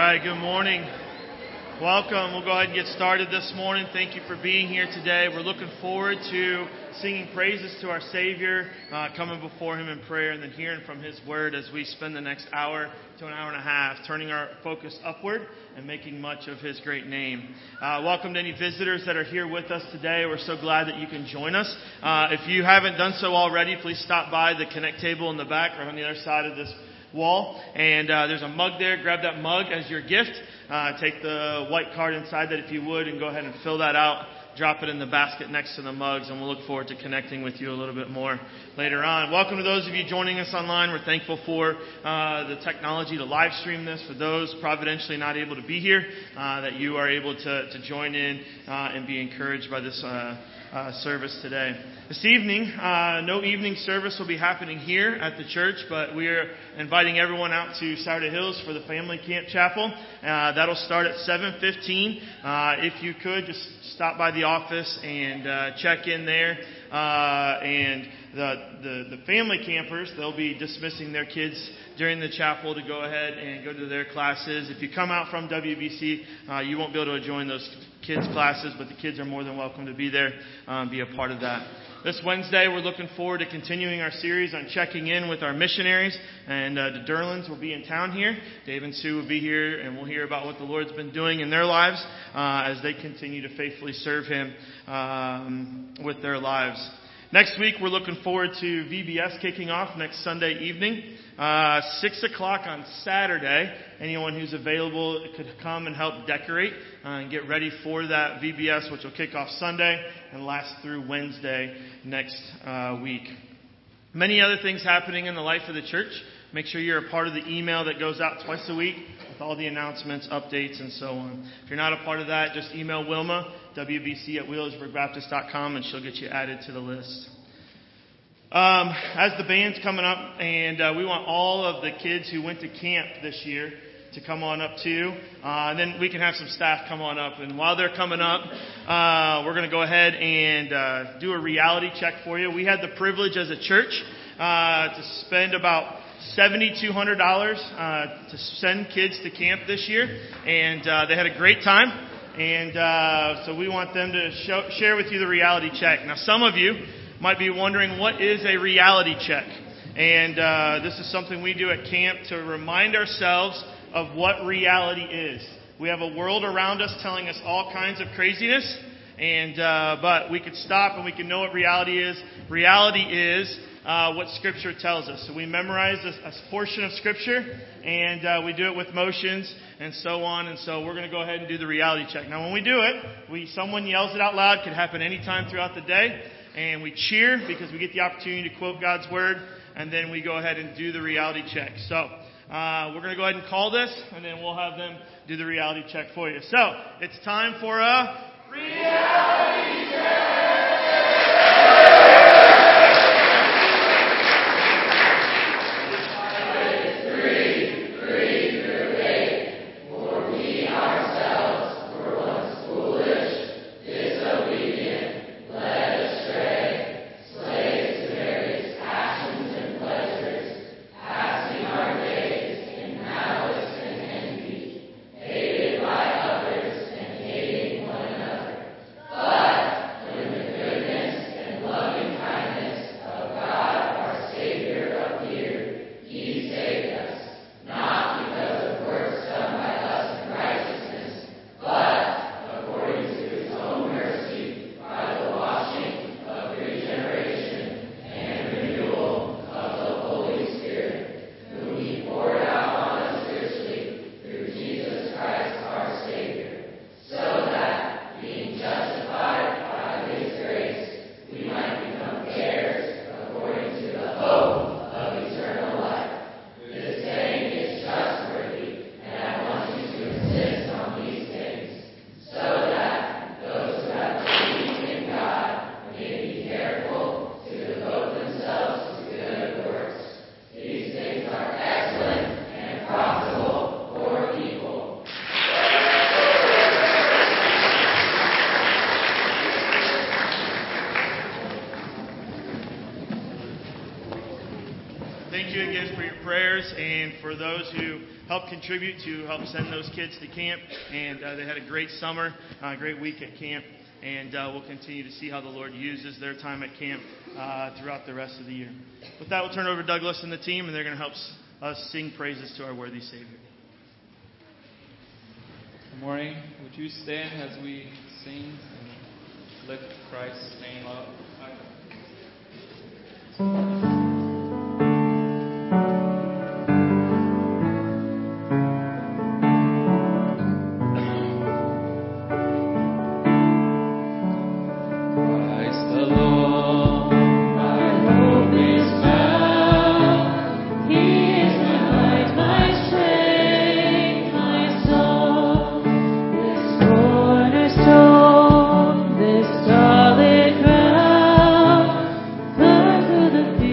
right, good morning. Welcome. We'll go ahead and get started this morning. Thank you for being here today. We're looking forward to singing praises to our Savior, coming before Him in prayer, and then hearing from His Word as we spend the next hour to an hour and a half, turning our focus upward and making much of His great name. Welcome to any visitors that are here with us today. We're so glad that you can join us. If you haven't done so already, please stop by the Connect table in the back, right on the other side of this wall, and there's a mug there. Grab that mug as your gift. Take the white card inside that if you would, and go ahead and fill that out. Drop it in the basket next to the mugs, and we'll look forward to connecting with you a little bit more later on. Welcome to those of you joining us online. We're thankful for the technology to live stream this. For those providentially not able to be here, that you are able to join in and be encouraged by this service today. This evening, no evening service will be happening here at the church, but we are inviting everyone out to Saturday Hills for the Family Camp Chapel. That'll start at 7:15. If you could, just stop by the office and check in there. And the family campers, they'll be dismissing their kids during the chapel to go ahead and go to their classes. If you come out from WBC, you won't be able to join those kids' classes, but the kids are more than welcome to be there, be a part of that. This Wednesday, we're looking forward to continuing our series on checking in with our missionaries, and the Derlins will be in town here. Dave and Sue will be here, and we'll hear about what the Lord's been doing in their lives as they continue to faithfully serve Him with their lives. Next week, we're looking forward to VBS kicking off next Sunday evening, 6 o'clock on Saturday. Anyone who's available could come and help decorate and get ready for that VBS, which will kick off Sunday and last through Wednesday next week. Many other things happening in the life of the church. Make sure you're a part of the email that goes out twice a week with all the announcements, updates, and so on. If you're not a part of that, just email Wilma, wbc@wheelersburgbaptist.com, and she'll get you added to the list. As the band's coming up, and we want all of the kids who went to camp this year to come on up too. And then we can have some staff come on up. And while they're coming up, we're going to go ahead and do a reality check for you. We had the privilege as a church to spend about $7,200 to send kids to camp this year, and they had a great time. And so we want them to share with you the reality check. Now, some of you might be wondering, what is a reality check? And this is something we do at camp to remind ourselves of what reality is. We have a world around us telling us all kinds of craziness, and but we could stop and we can know what reality is. Reality is what Scripture tells us. So we memorize a portion of Scripture, and we do it with motions and so on. And so we're going to go ahead and do the reality check. Now, when we do it, someone yells it out loud. It could happen anytime throughout the day. And we cheer because we get the opportunity to quote God's Word. And then we go ahead and do the reality check. So we're going to go ahead and call this, and then we'll have them do the reality check for you. So it's time for a reality check! Oh! prayers and for those who helped contribute to help send those kids to camp. And they had a great summer, a great week at camp. And we'll continue to see how the Lord uses their time at camp throughout the rest of the year. With that, we'll turn it over to Douglas and the team, and they're going to help us sing praises to our worthy Savior. Good morning. Would you stand as we sing and lift Christ's name up? This solid ground, burn through the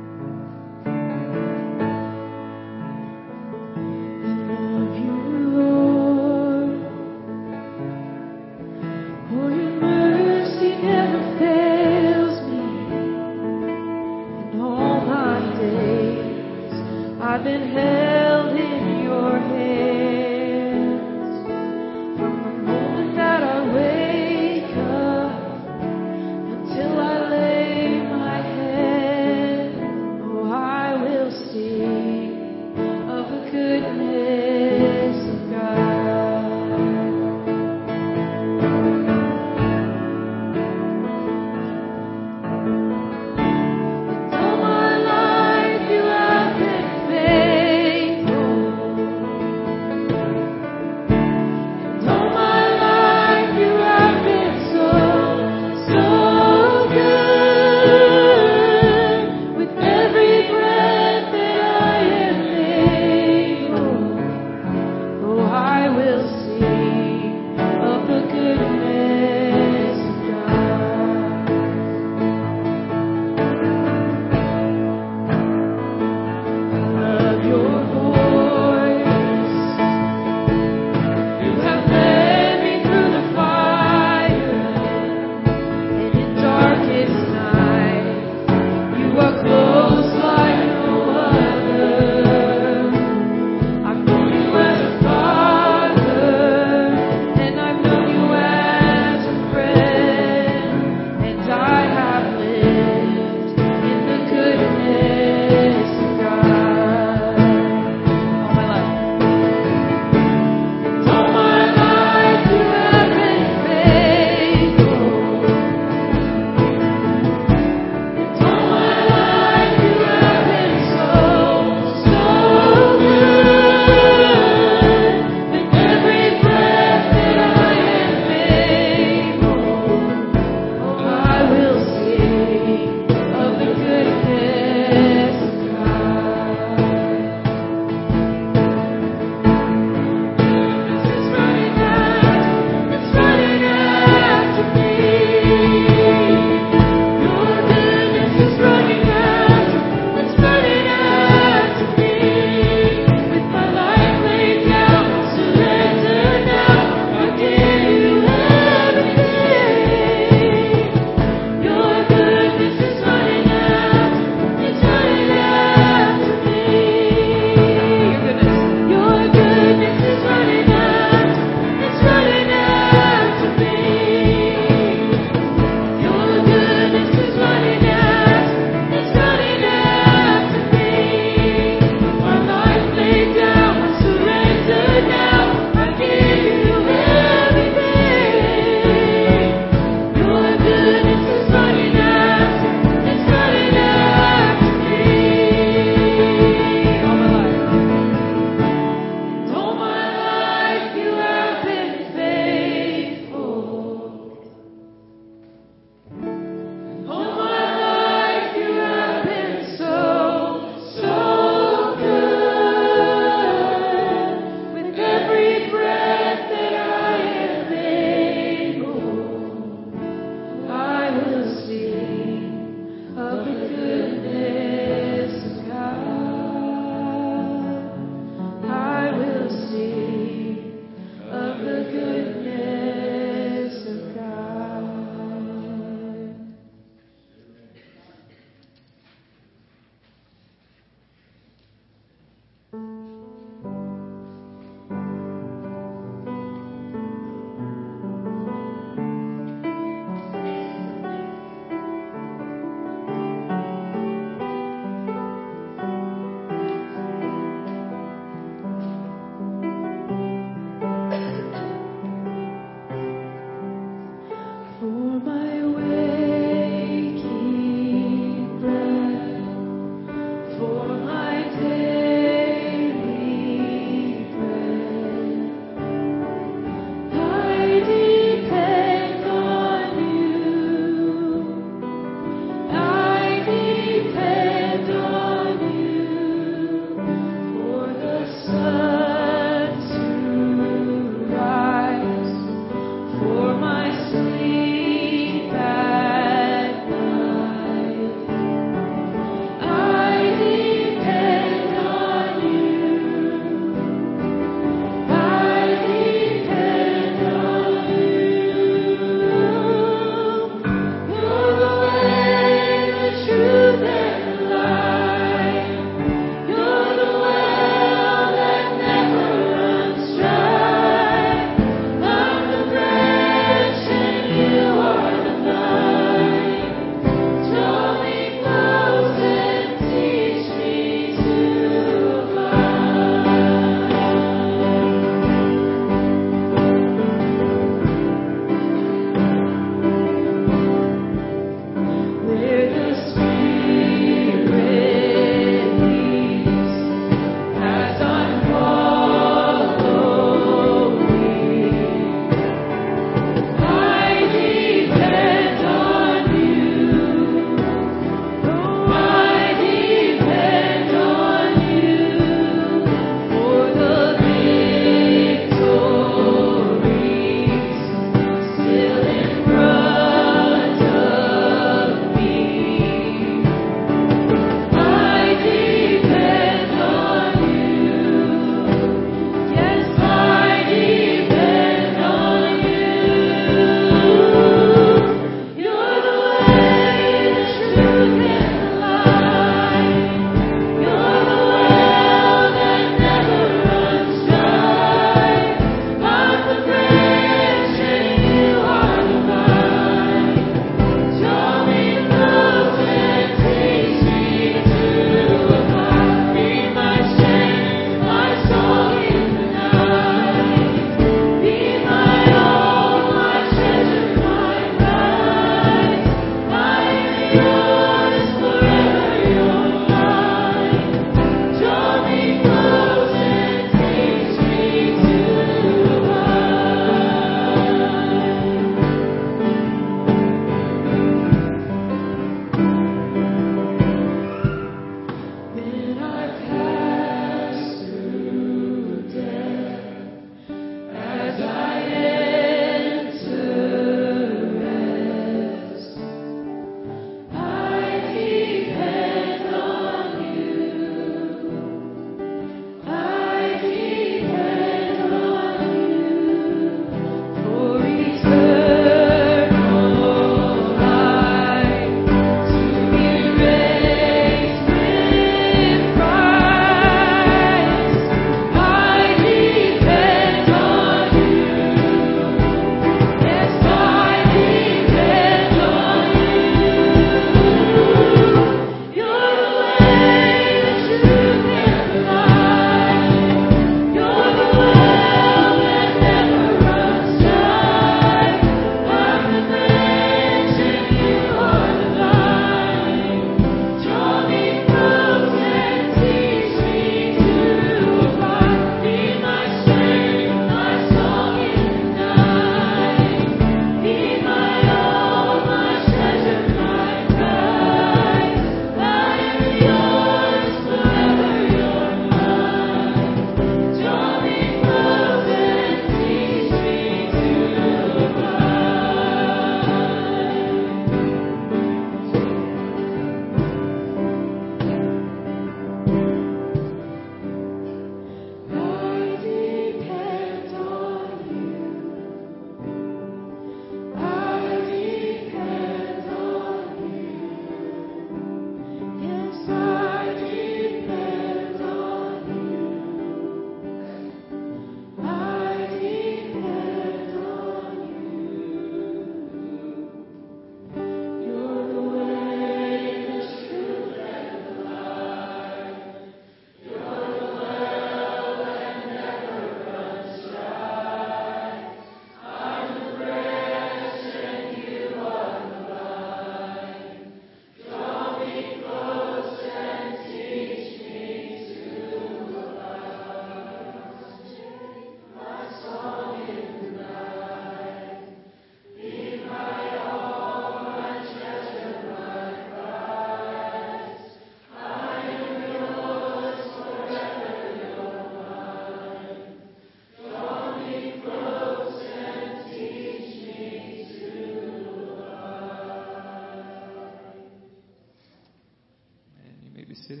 be seated.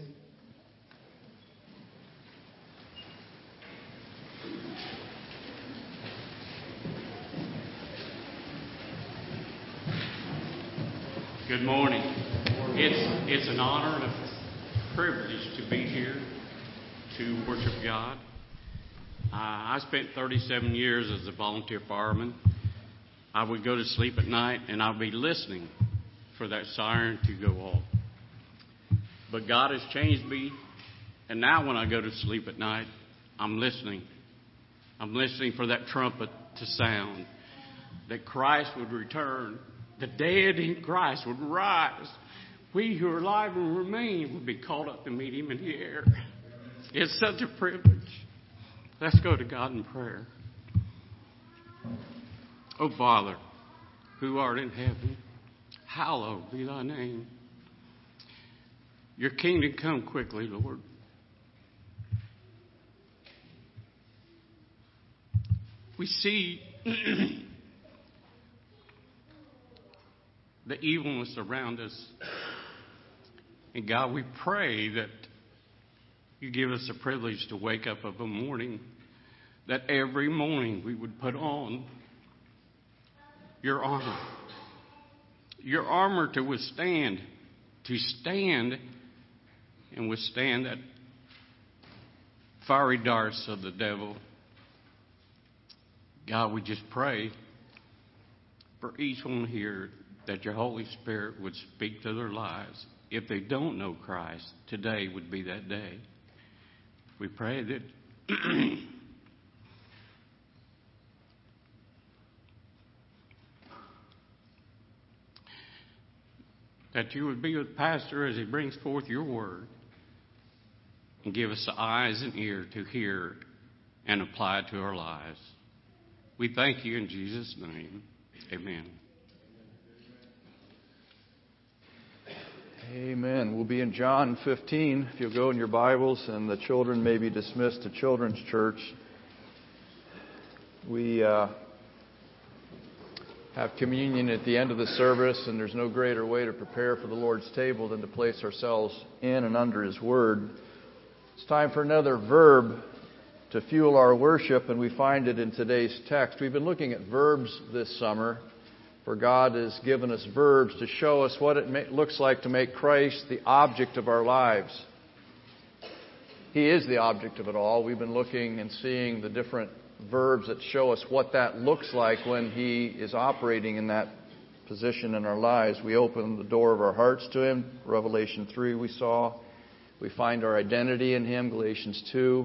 Good morning. It's an honor and a privilege to be here to worship God. I spent 37 years as a volunteer fireman. I would go to sleep at night and I'd be listening for that siren to go off. But God has changed me, and now when I go to sleep at night, I'm listening. I'm listening for that trumpet to sound, that Christ would return. The dead in Christ would rise. We who are alive and remain would be caught up to meet Him in the air. It's such a privilege. Let's go to God in prayer. Oh, Father, who art in heaven, hallowed be Thy name. Your kingdom come quickly, Lord. We see the evilness around us. And God, we pray that You give us the privilege to wake up of a morning, that every morning we would put on Your armor. Your armor to withstand, to stand and withstand that fiery darts of the devil. God, we just pray for each one here that Your Holy Spirit would speak to their lives. If they don't know Christ, today would be that day. We pray that You would be with Pastor as he brings forth Your word and give us the eyes and ear to hear and apply it to our lives. We thank You in Jesus' name. Amen. Amen. We'll be in John 15, if you'll go in your Bibles, and the children may be dismissed to Children's Church. We have communion at the end of the service, and there's no greater way to prepare for the Lord's table than to place ourselves in and under His Word. It's time for another verb to fuel our worship, and we find it in today's text. We've been looking at verbs this summer, for God has given us verbs to show us what it looks like to make Christ the object of our lives. He is the object of it all. We've been looking and seeing the different verbs that show us what that looks like when He is operating in that position in our lives. We open the door of our hearts to Him. Revelation 3 we saw. We find our identity in Him. Galatians 2.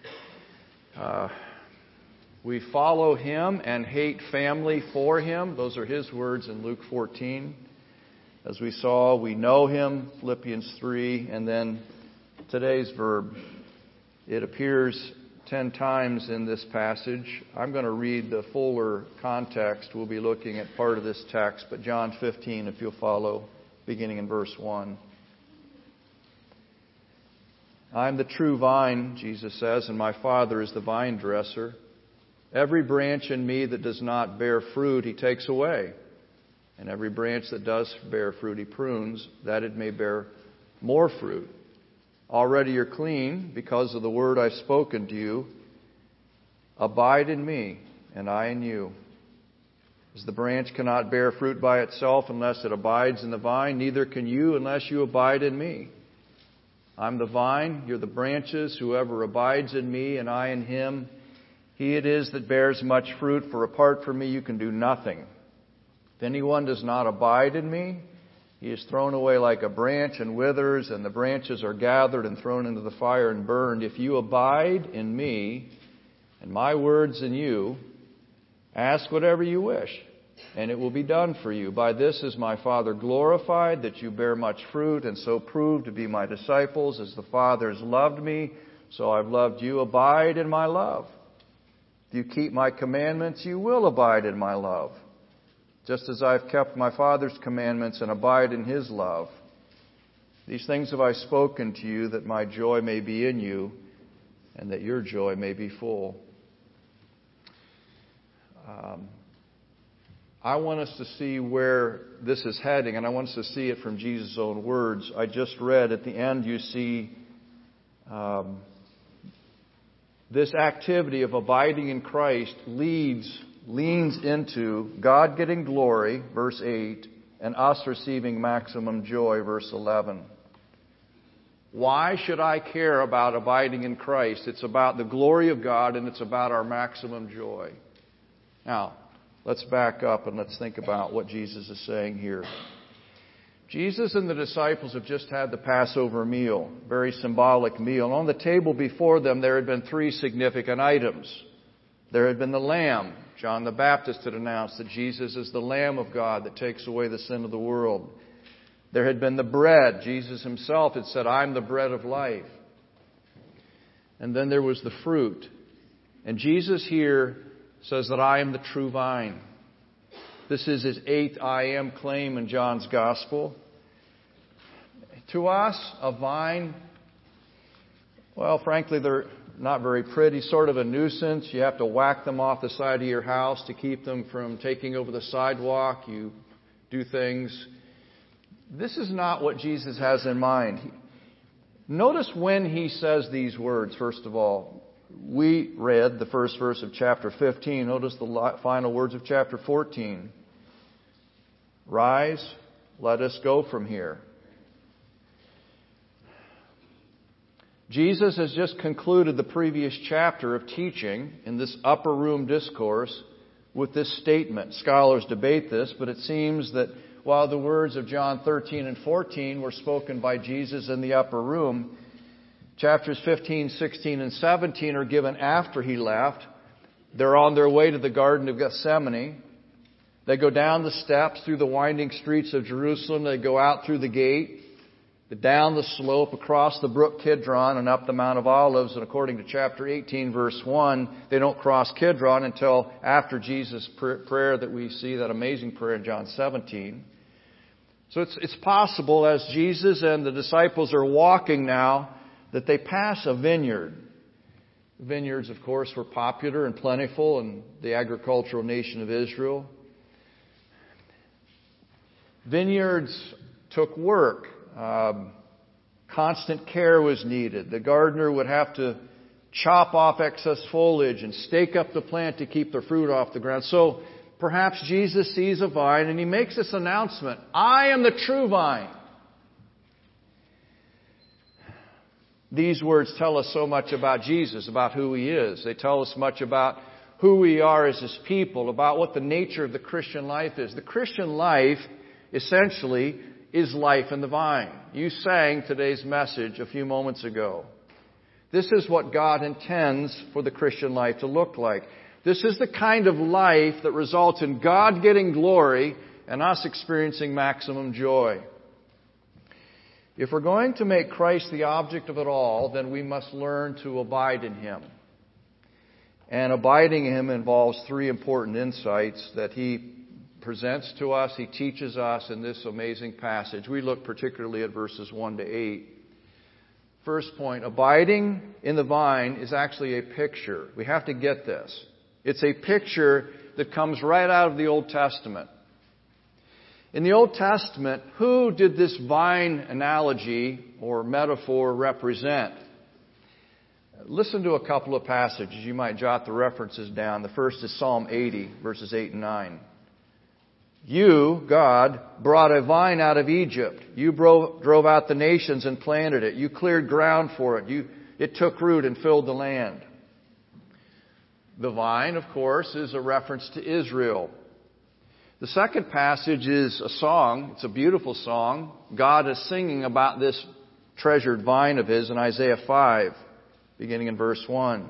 We follow Him and hate family for Him. Those are His words in Luke 14. As we saw, we know Him, Philippians 3. And then today's verb, it appears 10 times in this passage. I'm going to read the fuller context. We'll be looking at part of this text, but John 15, if you'll follow, beginning in verse 1. I'm the true vine, Jesus says, and my Father is the vine dresser. Every branch in me that does not bear fruit, He takes away. And every branch that does bear fruit, He prunes, that it may bear more fruit. Already you're clean because of the word I've spoken to you. Abide in me, and I in you. As the branch cannot bear fruit by itself unless it abides in the vine, neither can you unless you abide in me. I'm the vine, you're the branches. Whoever abides in me and I in him, he it is that bears much fruit, for apart from me you can do nothing. If anyone does not abide in me, he is thrown away like a branch and withers, and the branches are gathered and thrown into the fire and burned. If you abide in me, and my words in you, ask whatever you wish, and it will be done for you. By this is my Father glorified, that you bear much fruit, and so prove to be my disciples. As the Father has loved me, so I've loved you. Abide in my love. If you keep my commandments, you will abide in my love, just as I've kept my Father's commandments and abide in His love. These things have I spoken to you, that my joy may be in you, and that your joy may be full. I want us to see where this is heading, and I want us to see it from Jesus' own words. I just read at the end, you see this activity of abiding in Christ leans into God getting glory, verse 8, and us receiving maximum joy, verse 11. Why should I care about abiding in Christ? It's about the glory of God, and it's about our maximum joy. Now, let's back up and let's think about what Jesus is saying here. Jesus and the disciples have just had the Passover meal, very symbolic meal. And on the table before them, there had been three significant items. There had been the lamb. John the Baptist had announced that Jesus is the Lamb of God that takes away the sin of the world. There had been the bread. Jesus himself had said, I'm the bread of life. And then there was the fruit. And Jesus here says that I am the true vine. This is his 8th I am claim in John's Gospel. To us, a vine, well, frankly, they're not very pretty, sort of a nuisance. You have to whack them off the side of your house to keep them from taking over the sidewalk. You do things. This is not what Jesus has in mind. Notice when he says these words, first of all. We read the first verse of chapter 15. Notice the final words of chapter 14. Rise, let us go from here. Jesus has just concluded the previous chapter of teaching in this upper room discourse with this statement. Scholars debate this, but it seems that while the words of John 13 and 14 were spoken by Jesus in the upper room, chapters 15, 16, and 17 are given after he left. They're on their way to the Garden of Gethsemane. They go down the steps through the winding streets of Jerusalem. They go out through the gate, down the slope, across the brook Kidron, and up the Mount of Olives. And according to chapter 18, verse 1, they don't cross Kidron until after Jesus' prayer that we see, that amazing prayer in John 17. So it's possible as Jesus and the disciples are walking now that they pass a vineyard. Vineyards, of course, were popular and plentiful in the agricultural nation of Israel. Vineyards took work. Constant care was needed. The gardener would have to chop off excess foliage and stake up the plant to keep the fruit off the ground. So perhaps Jesus sees a vine and he makes this announcement, I am the true vine. These words tell us so much about Jesus, about who he is. They tell us much about who we are as his people, about what the nature of the Christian life is. The Christian life, essentially, is life in the vine. You sang today's message a few moments ago. This is what God intends for the Christian life to look like. This is the kind of life that results in God getting glory and us experiencing maximum joy. If we're going to make Christ the object of it all, then we must learn to abide in him. And abiding in him involves three important insights that he presents to us, he teaches us in this amazing passage. We look particularly at verses 1 to 8. First point, abiding in the vine is actually a picture. We have to get this. It's a picture that comes right out of the Old Testament. In the Old Testament, who did this vine analogy or metaphor represent? Listen to a couple of passages. You might jot the references down. The first is Psalm 80, verses 8 and 9. You, God, brought a vine out of Egypt. You drove out the nations and planted it. You cleared ground for it. It took root and filled the land. The vine, of course, is a reference to Israel. The second passage is a song. It's a beautiful song. God is singing about this treasured vine of his in Isaiah 5, beginning in verse 1.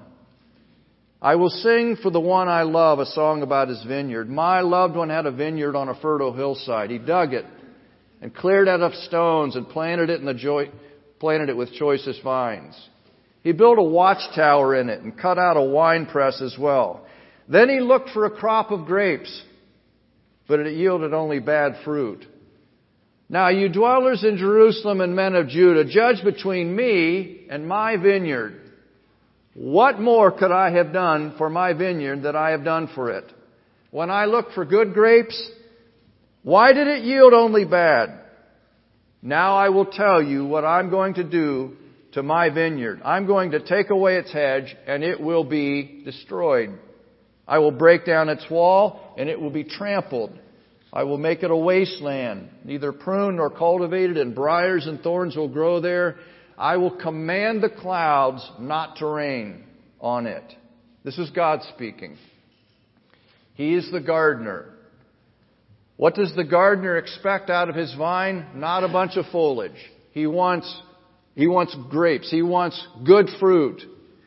I will sing for the one I love a song about his vineyard. My loved one had a vineyard on a fertile hillside. He dug it and cleared it of stones and planted it with choicest vines. He built a watchtower in it and cut out a winepress as well. Then he looked for a crop of grapes, but it yielded only bad fruit. Now you dwellers in Jerusalem and men of Judah, judge between me and my vineyard. What more could I have done for my vineyard that I have done for it? When I looked for good grapes, why did it yield only bad? Now I will tell you what I'm going to do to my vineyard. I'm going to take away its hedge, and it will be destroyed. I will break down its wall, and it will be trampled. I will make it a wasteland, neither pruned nor cultivated, and briars and thorns will grow there. I will command the clouds not to rain on it. This is God speaking. He is the gardener. What does the gardener expect out of his vine? Not a bunch of foliage. He wants grapes. He wants good fruit.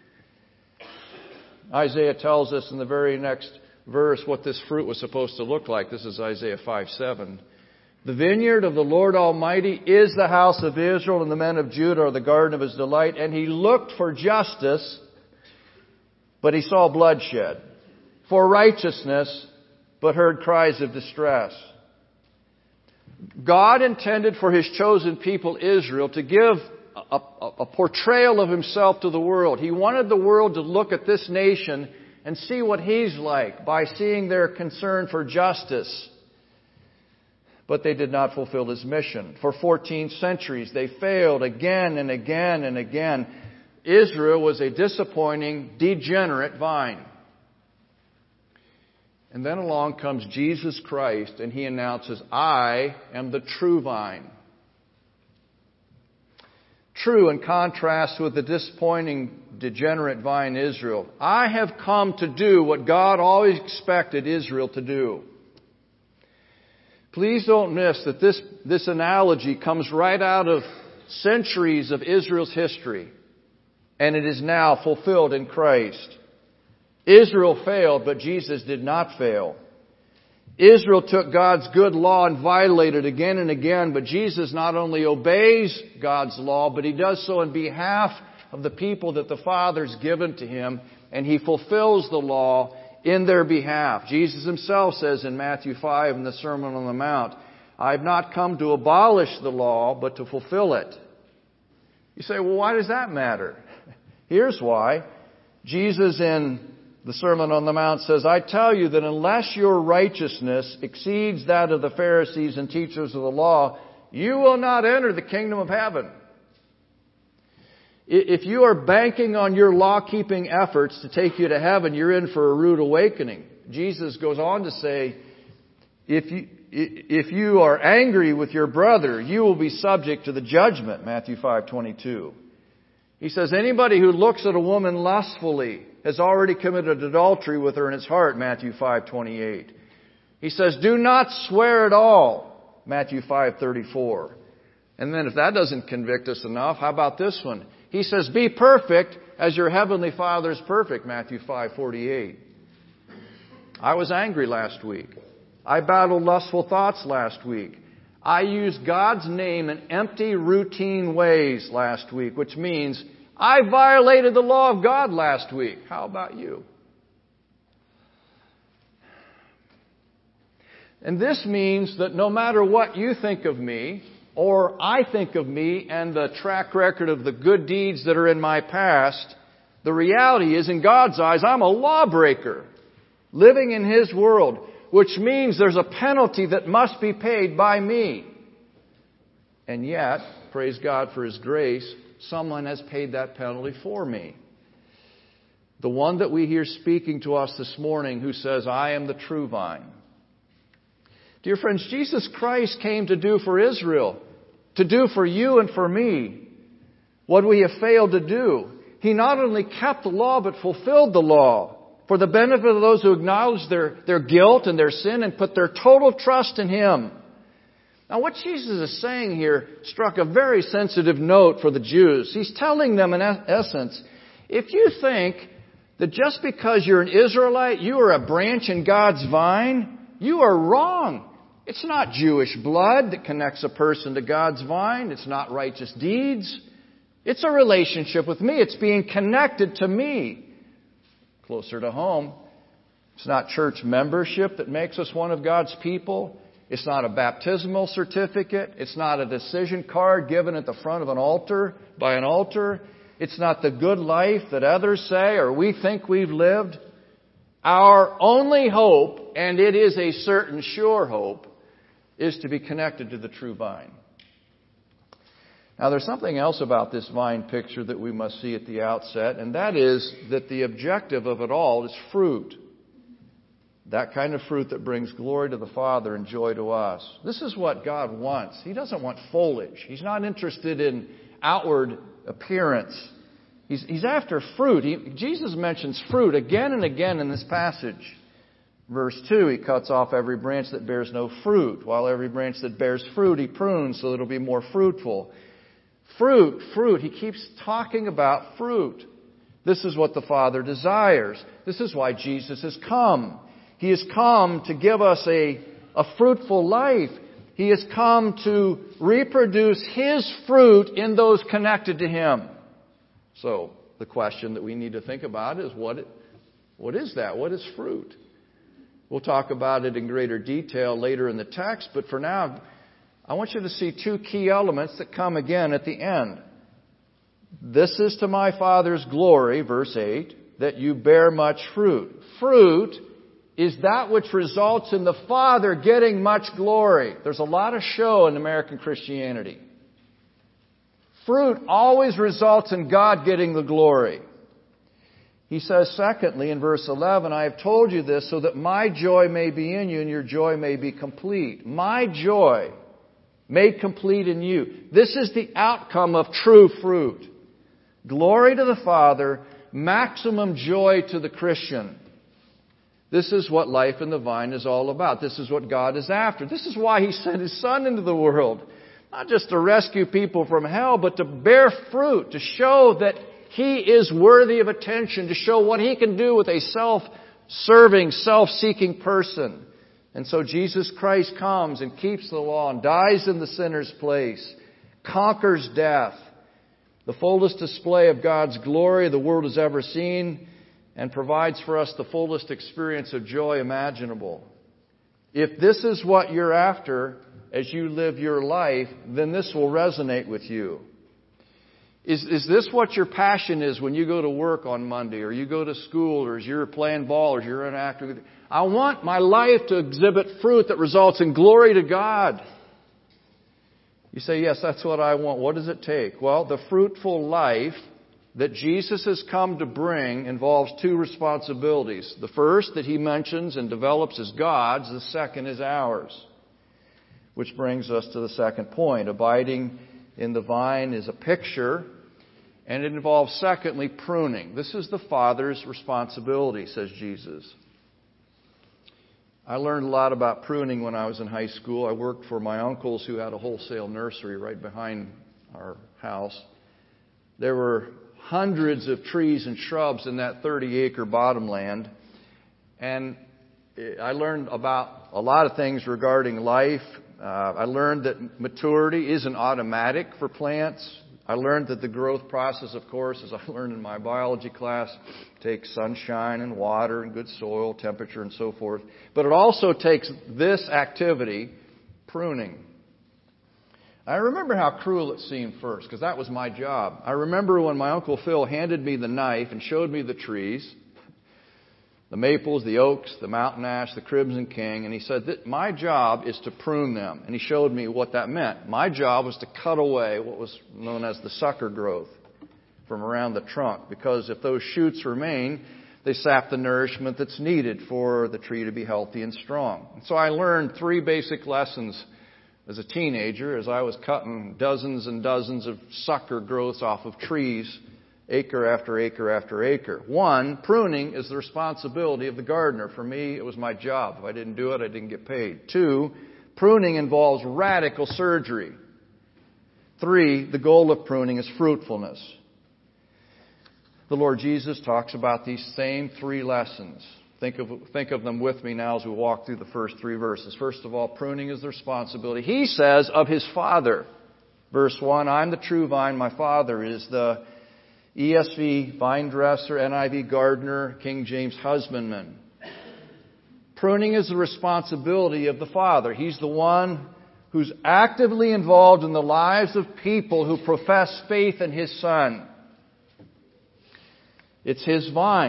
Isaiah tells us in the very next verse what this fruit was supposed to look like. This is Isaiah 5:7. The vineyard of the Lord Almighty is the house of Israel, and the men of Judah are the garden of His delight. And He looked for justice, but He saw bloodshed. For righteousness, but heard cries of distress. God intended for His chosen people, Israel, to give a portrayal of Himself to the world. He wanted the world to look at this nation and see what He's like by seeing their concern for justice. But they did not fulfill His mission. For 14 centuries, they failed again and again and again. Israel was a disappointing, degenerate vine. And then along comes Jesus Christ, and He announces, I am the true vine. True in contrast with the disappointing, degenerate vine Israel. I have come to do what God always expected Israel to do. Please don't miss that this analogy comes right out of centuries of Israel's history, and it is now fulfilled in Christ. Israel failed, but Jesus did not fail. Israel took God's good law and violated it again and again, but Jesus not only obeys God's law, but He does so on behalf of the people that the Father's given to Him, and He fulfills the law in their behalf. Jesus Himself says in Matthew 5 in the Sermon on the Mount, I have not come to abolish the law, but to fulfill it. You say, well, why does that matter? Here's why. Jesus in the Sermon on the Mount says, I tell you that unless your righteousness exceeds that of the Pharisees and teachers of the law, you will not enter the kingdom of heaven. If you are banking on your law-keeping efforts to take you to heaven, you're in for a rude awakening. Jesus goes on to say, if you are angry with your brother, you will be subject to the judgment, Matthew 5:22. He says, anybody who looks at a woman lustfully has already committed adultery with her in his heart, Matthew 5:28. He says, do not swear at all, Matthew 5:34. And then if that doesn't convict us enough, how about this one? He says, be perfect as your heavenly Father is perfect, Matthew 5:48. I was angry last week. I battled lustful thoughts last week. I used God's name in empty, routine ways last week, which means I violated the law of God last week. How about you? And this means that no matter what you think of me, or I think of me and the track record of the good deeds that are in my past, the reality is in God's eyes, I'm a lawbreaker living in His world, which means there's a penalty that must be paid by me. And yet, praise God for His grace, someone has paid that penalty for me. The one that we hear speaking to us this morning who says, I am the true vine. Dear friends, Jesus Christ came to do for Israel, to do for you and for me what we have failed to do. He not only kept the law, but fulfilled the law for the benefit of those who acknowledge their guilt and their sin and put their total trust in Him. Now, what Jesus is saying here struck a very sensitive note for the Jews. He's telling them, in essence, if you think that just because you're an Israelite, you are a branch in God's vine, you are wrong. It's not Jewish blood that connects a person to God's vine. It's not righteous deeds. It's a relationship with me. It's being connected to me. Closer to home, it's not church membership that makes us one of God's people. It's not a baptismal certificate. It's not a decision card given at the front of an altar by an altar. It's not the good life that others say or we think we've lived. Our only hope, and it is a certain sure hope, is to be connected to the true vine. Now, there's something else about this vine picture that we must see at the outset, and that is that the objective of it all is fruit. That kind of fruit that brings glory to the Father and joy to us. This is what God wants. He doesn't want foliage. He's not interested in outward appearance. He's after fruit. Jesus mentions fruit again and again in this passage. Verse 2, He cuts off every branch that bears no fruit, while every branch that bears fruit He prunes so that it'll be more fruitful. Fruit, fruit. He keeps talking about fruit. This is what the Father desires. This is why Jesus has come. He has come to give us a fruitful life. He has come to reproduce His fruit in those connected to Him. So, the question that we need to think about is, what is that? What is fruit? We'll talk about it in greater detail later in the text, but for now, I want you to see two key elements that come again at the end. This is to my Father's glory, verse 8, that you bear much fruit. Fruit is that which results in the Father getting much glory. There's a lot of show in American Christianity. Fruit always results in God getting the glory. He says, secondly, in verse 11, I have told you this so that my joy may be in you and your joy may be complete. My joy made complete in you. This is the outcome of true fruit. Glory to the Father, maximum joy to the Christian. This is what life in the vine is all about. This is what God is after. This is why He sent His Son into the world. Not just to rescue people from hell, but to bear fruit, to show that He is worthy of attention, to show what He can do with a self-serving, self-seeking person. And so Jesus Christ comes and keeps the law and dies in the sinner's place, conquers death, the fullest display of God's glory the world has ever seen, and provides for us the fullest experience of joy imaginable. If this is what you're after as you live your life, then this will resonate with you. Is this what your passion is when you go to work on Monday, or you go to school, or as you're playing ball, or you're an actor? I want my life to exhibit fruit that results in glory to God. You say, yes, that's what I want. What does it take? Well, the fruitful life that Jesus has come to bring involves two responsibilities. The first that He mentions and develops is God's. The second is ours. Which brings us to the second point. Abiding in the vine is a picture, and it involves, secondly, pruning. This is the Father's responsibility, says Jesus. I learned a lot about pruning when I was in high school. I worked for my uncles who had a wholesale nursery right behind our house. There were hundreds of trees and shrubs in that 30-acre bottomland. And I learned about a lot of things regarding life. I learned that maturity isn't automatic for plants. I learned that the growth process, of course, as I learned in my biology class, takes sunshine and water and good soil, temperature, and so forth. But it also takes this activity, pruning. I remember how cruel it seemed first, because that was my job. I remember when my Uncle Phil handed me the knife and showed me the trees, the maples, the oaks, the mountain ash, the crimson king, and he said that my job is to prune them. And he showed me what that meant. My job was to cut away what was known as the sucker growth from around the trunk, because if those shoots remain, they sap the nourishment that's needed for the tree to be healthy and strong. And so I learned three basic lessons as a teenager as I was cutting dozens and dozens of sucker growths off of trees, acre after acre after acre. One, pruning is the responsibility of the gardener. For me, it was my job. If I didn't do it, I didn't get paid. Two, pruning involves radical surgery. Three, the goal of pruning is fruitfulness. The Lord Jesus talks about these same three lessons. Think of them with me now as we walk through the first three verses. First of all, pruning is the responsibility, He says, of His Father. Verse 1, I'm the true vine, my Father is the ESV vine dresser, NIV gardener, King James husbandman. Pruning is the responsibility of the Father. He's the one who's actively involved in the lives of people who profess faith in His Son. It's His vine.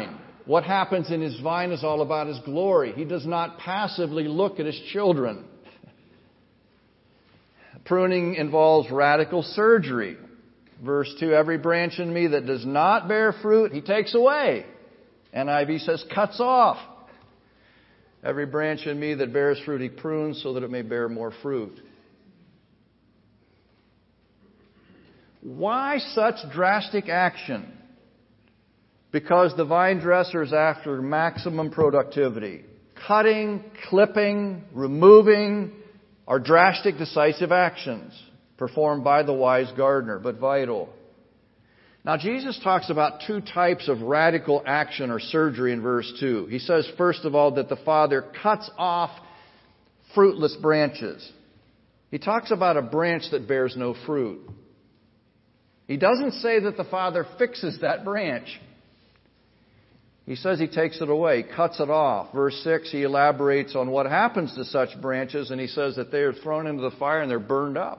What happens in His vine is all about His glory. He does not passively look at His children. Pruning involves radical surgery. Verse 2, every branch in me that does not bear fruit, He takes away. NIV says cuts off. Every branch in me that bears fruit, He prunes so that it may bear more fruit. Why such drastic action? Because the vine dresser is after maximum productivity. Cutting, clipping, removing are drastic, decisive actions performed by the wise gardener, but vital. Now, Jesus talks about two types of radical action or surgery in verse 2. He says, first of all, that the Father cuts off fruitless branches. He talks about a branch that bears no fruit. He doesn't say that the Father fixes that branch. He says He takes it away, cuts it off. Verse 6, He elaborates on what happens to such branches, and He says that they are thrown into the fire and they're burned up.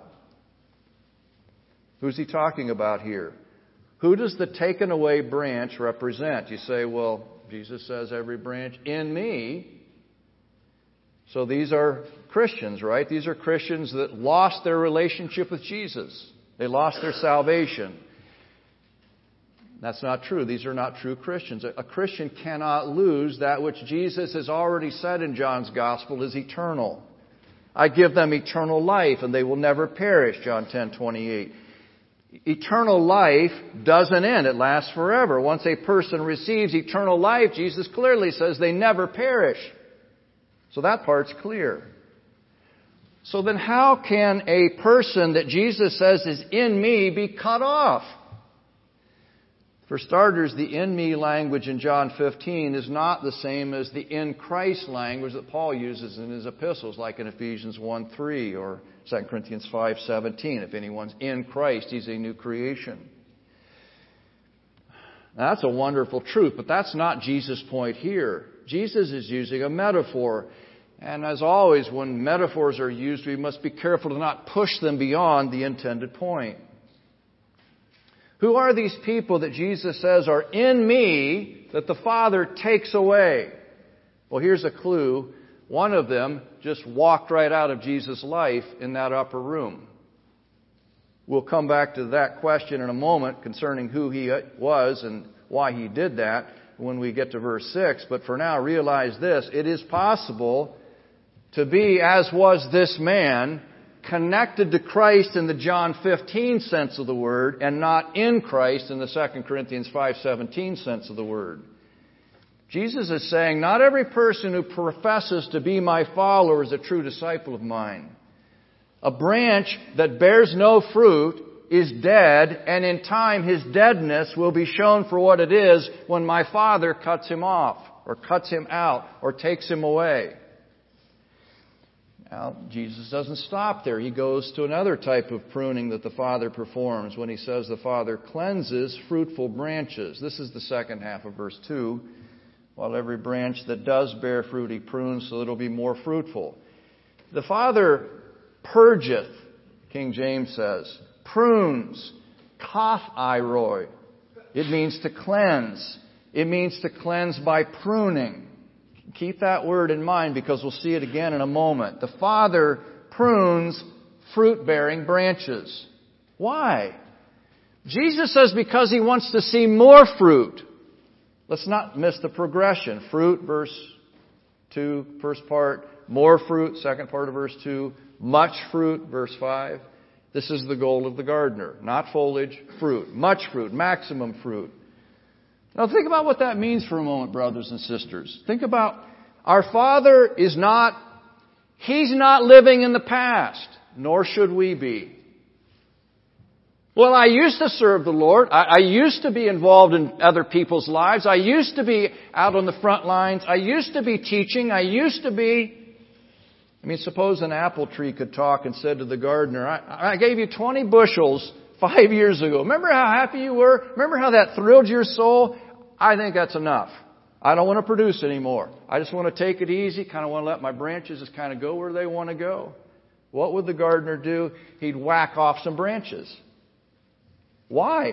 Who's He talking about here? Who does the taken away branch represent? You say, well, Jesus says every branch in me. So these are Christians, right? These are Christians that lost their relationship with Jesus. They lost their salvation. That's not true. These are not true Christians. A Christian cannot lose that which Jesus has already said in John's Gospel is eternal. I give them eternal life and they will never perish, John 10:28. Eternal life doesn't end. It lasts forever. Once a person receives eternal life, Jesus clearly says they never perish. So that part's clear. So then how can a person that Jesus says is in me be cut off? For starters, the in me language in John 15 is not the same as the in Christ language that Paul uses in his epistles, like in Ephesians 1:3 or 2 Corinthians 5:17. If anyone's in Christ, he's a new creation. Now, that's a wonderful truth, but that's not Jesus' point here. Jesus is using a metaphor. And as always, when metaphors are used, we must be careful to not push them beyond the intended point. Who are these people that Jesus says are in me that the Father takes away? Well, here's a clue. One of them just walked right out of Jesus' life in that upper room. We'll come back to that question in a moment concerning who he was and why he did that when we get to verse 6. But for now, realize this. It is possible to be, as was this man, connected to Christ in the John 15 sense of the word and not in Christ in the 2 Corinthians 5:17 sense of the word. Jesus is saying, not every person who professes to be my follower is a true disciple of mine. A branch that bears no fruit is dead, and in time his deadness will be shown for what it is when my Father cuts him off, or cuts him out, or takes him away. Now, Jesus doesn't stop there. He goes to another type of pruning that the Father performs when He says the Father cleanses fruitful branches. This is the second half of verse 2. While every branch that does bear fruit He prunes so that it will be more fruitful. The Father purgeth, King James says, prunes, kath-iroi. It means to cleanse. It means to cleanse by pruning. Keep that word in mind because we'll see it again in a moment. The Father prunes fruit-bearing branches. Why? Jesus says because He wants to see more fruit. Let's not miss the progression. Fruit, verse 2, first part. More fruit, second part of verse 2. Much fruit, verse 5. This is the goal of the gardener. Not foliage, fruit. Much fruit, maximum fruit. Now think about what that means for a moment, brothers and sisters. Think about our Father He's not living in the past, nor should we be. Well, I used to serve the Lord. I used to be involved in other people's lives. I used to be out on the front lines. I used to be teaching. Suppose an apple tree could talk and said to the gardener, I gave you 20 bushels 5 years ago. Remember how happy you were? Remember how that thrilled your soul? I think that's enough. I don't want to produce anymore. I just want to take it easy, kind of want to let my branches just kind of go where they want to go. What would the gardener do? He'd whack off some branches. Why?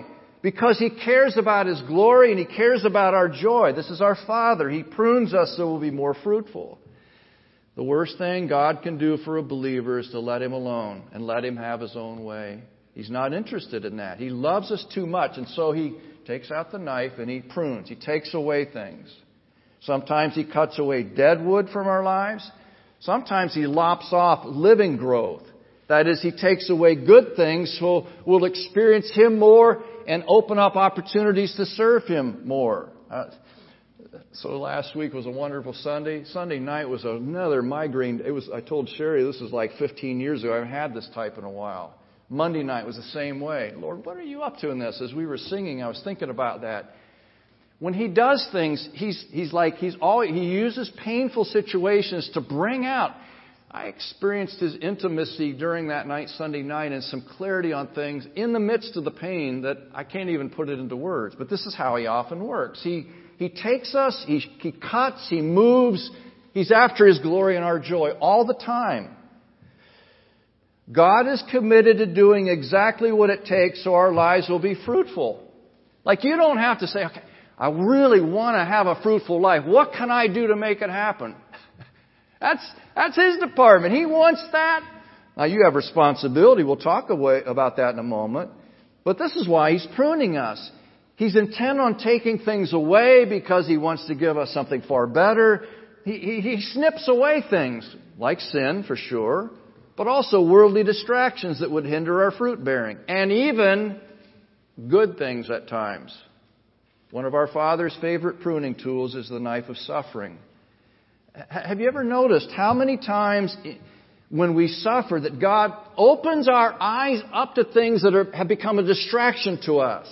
because He cares about His glory and He cares about our joy. This is our Father. He prunes us so we'll be more fruitful. The worst thing God can do for a believer is to let Him alone and let Him have His own way. He's not interested in that. He loves us too much, and so He takes out the knife and He prunes. He takes away things. Sometimes He cuts away dead wood from our lives. Sometimes He lops off living growth. That is, He takes away good things so we'll experience Him more and open up opportunities to serve Him more. So last week was a wonderful Sunday. Sunday night was another migraine. I told Sherry this was like 15 years ago. I haven't had this type in a while. Monday night was the same way. Lord, what are you up to in this? As we were singing, I was thinking about that. When He does things, He uses painful situations to bring out. I experienced His intimacy during that night, Sunday night, and some clarity on things in the midst of the pain that I can't even put it into words. But this is how He often works. He takes us, He cuts, He moves. He's after His glory and our joy all the time. God is committed to doing exactly what it takes so our lives will be fruitful. Like, you don't have to say, okay, I really want to have a fruitful life. What can I do to make it happen? That's His department. He wants that. Now, you have responsibility. We'll talk about that in a moment. But this is why He's pruning us. He's intent on taking things away because He wants to give us something far better. He snips away things like sin, for sure, but also worldly distractions that would hinder our fruit bearing, and even good things at times. One of our Father's favorite pruning tools is the knife of suffering. Have you ever noticed how many times when we suffer that God opens our eyes up to things that have become a distraction to us?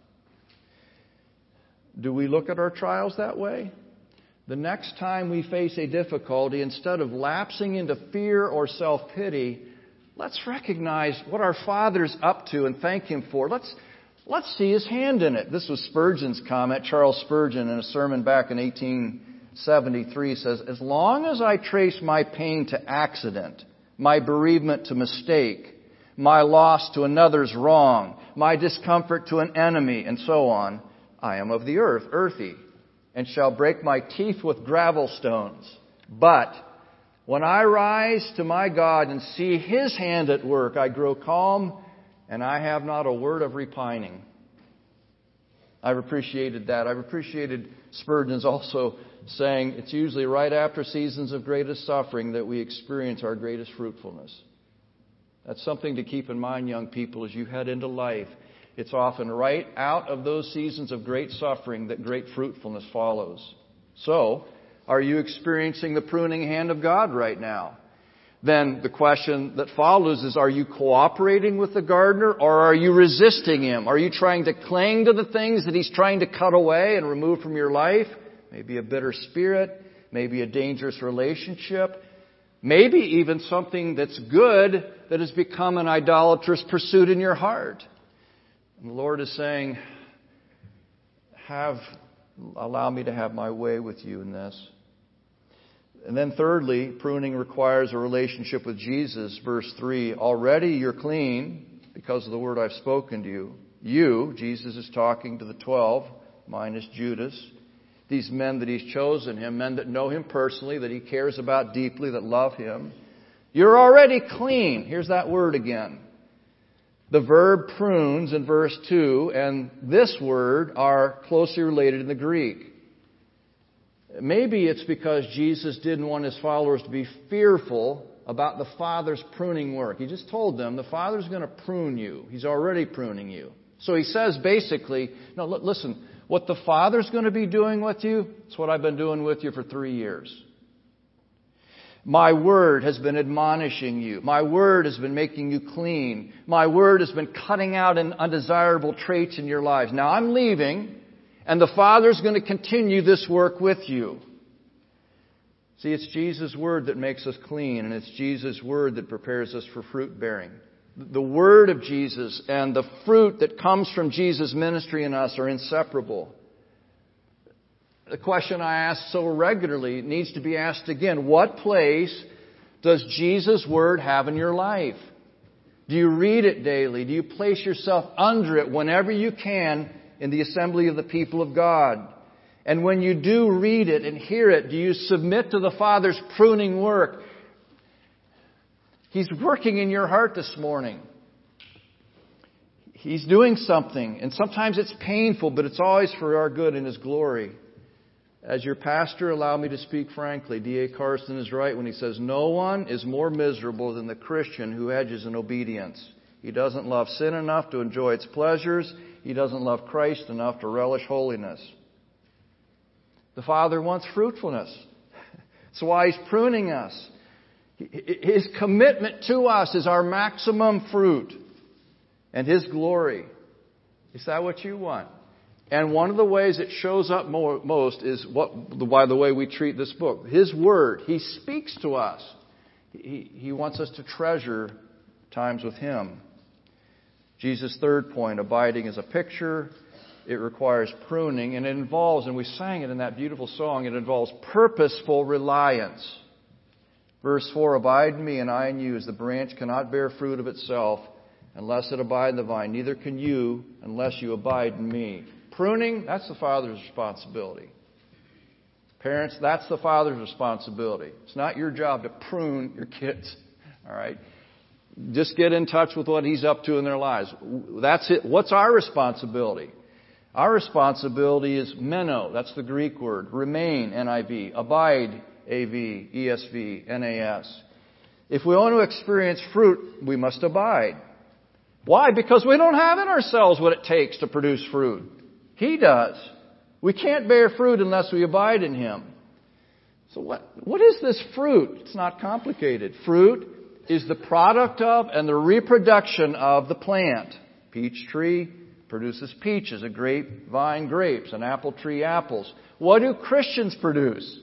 Do we look at our trials that way? The next time we face a difficulty, instead of lapsing into fear or self-pity, let's recognize what our Father's up to and thank Him for. Let's see His hand in it. This was Spurgeon's comment. Charles Spurgeon, in a sermon back in 1873, says, "As long as I trace my pain to accident, my bereavement to mistake, my loss to another's wrong, my discomfort to an enemy, and so on, I am of the earth, earthy, and shall break my teeth with gravel stones. But when I rise to my God and see His hand at work, I grow calm, and I have not a word of repining." I've appreciated that. I've appreciated Spurgeon's also saying it's usually right after seasons of greatest suffering that we experience our greatest fruitfulness. That's something to keep in mind, young people, as you head into life. It's often right out of those seasons of great suffering that great fruitfulness follows. So, are you experiencing the pruning hand of God right now? Then the question that follows is, are you cooperating with the gardener, or are you resisting Him? Are you trying to cling to the things that He's trying to cut away and remove from your life? Maybe a bitter spirit, maybe a dangerous relationship, maybe even something that's good that has become an idolatrous pursuit in your heart. And the Lord is saying, allow me to have my way with you in this. And then thirdly, pruning requires a relationship with Jesus. Verse 3, already you're clean because of the word I've spoken to you. You, Jesus is talking to the 12, minus Judas, these men that He's chosen Him, men that know Him personally, that He cares about deeply, that love Him. You're already clean. Here's that word again. The verb prunes in verse 2 and this word are closely related in the Greek. Maybe it's because Jesus didn't want His followers to be fearful about the Father's pruning work. He just told them, the Father's going to prune you. He's already pruning you. So He says basically, no, listen, what the Father's going to be doing with you, it's what I've been doing with you for 3 years. My word has been admonishing you. My word has been making you clean. My word has been cutting out undesirable traits in your lives. Now I'm leaving, and the Father's going to continue this work with you. See, it's Jesus' word that makes us clean, and it's Jesus' word that prepares us for fruit bearing. The word of Jesus and the fruit that comes from Jesus' ministry in us are inseparable. The question I ask so regularly needs to be asked again. What place does Jesus' word have in your life? Do you read it daily? Do you place yourself under it whenever you can in the assembly of the people of God? And when you do read it and hear it, do you submit to the Father's pruning work? He's working in your heart this morning. He's doing something. And sometimes it's painful, but it's always for our good and His glory. As your pastor, allow me to speak frankly. D.A. Carson is right when he says, no one is more miserable than the Christian who hedges in obedience. He doesn't love sin enough to enjoy its pleasures. He doesn't love Christ enough to relish holiness. The Father wants fruitfulness. That's why He's pruning us. His commitment to us is our maximum fruit and His glory. Is that what you want? And one of the ways it shows up most is by the way we treat this book. His Word. He speaks to us. He wants us to treasure times with Him. Jesus' third point, abiding is a picture. It requires pruning, and it involves, and we sang it in that beautiful song, it involves purposeful reliance. Verse 4, abide in me and I in you, as the branch cannot bear fruit of itself unless it abide in the vine. Neither can you unless you abide in me. Pruning, that's the Father's responsibility. Parents, that's the Father's responsibility. It's not your job to prune your kids. All right? Just get in touch with what He's up to in their lives. That's it. What's our responsibility? Our responsibility is meno. That's the Greek word. Remain, NIV. Abide, AV, ESV, NAS. If we want to experience fruit, we must abide. Why? Because we don't have in ourselves what it takes to produce fruit. He does. We can't bear fruit unless we abide in Him. So what is this fruit? It's not complicated. Fruit is the product of and the reproduction of the plant. Peach tree produces peaches, a grapevine grapes, an apple tree apples. What do Christians produce?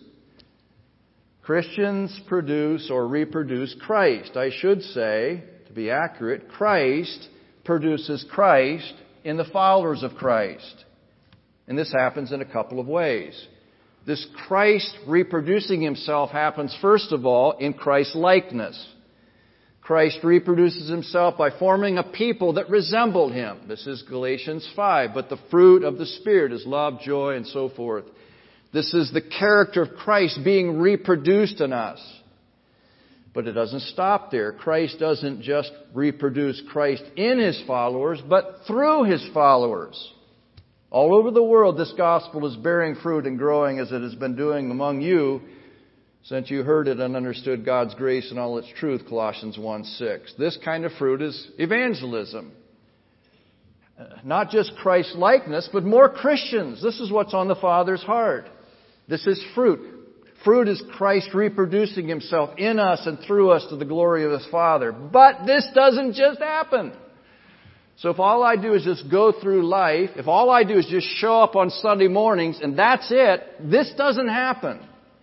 Christians produce or reproduce Christ. I should say, to be accurate, Christ produces Christ in the followers of Christ. And this happens in a couple of ways. This Christ reproducing Himself happens, first of all, in Christ's likeness. Christ reproduces Himself by forming a people that resemble Him. This is Galatians 5. But the fruit of the Spirit is love, joy, and so forth. This is the character of Christ being reproduced in us. But it doesn't stop there. Christ doesn't just reproduce Christ in His followers, but through His followers. All over the world, this gospel is bearing fruit and growing as it has been doing among you since you heard it and understood God's grace and all its truth, Colossians 1:6. This kind of fruit is evangelism. Not just Christ-likeness, but more Christians. This is what's on the Father's heart. This is fruit. Fruit is Christ reproducing Himself in us and through us to the glory of His Father. But this doesn't just happen. So if all I do is just go through life, if all I do is just show up on Sunday mornings and that's it, this doesn't happen.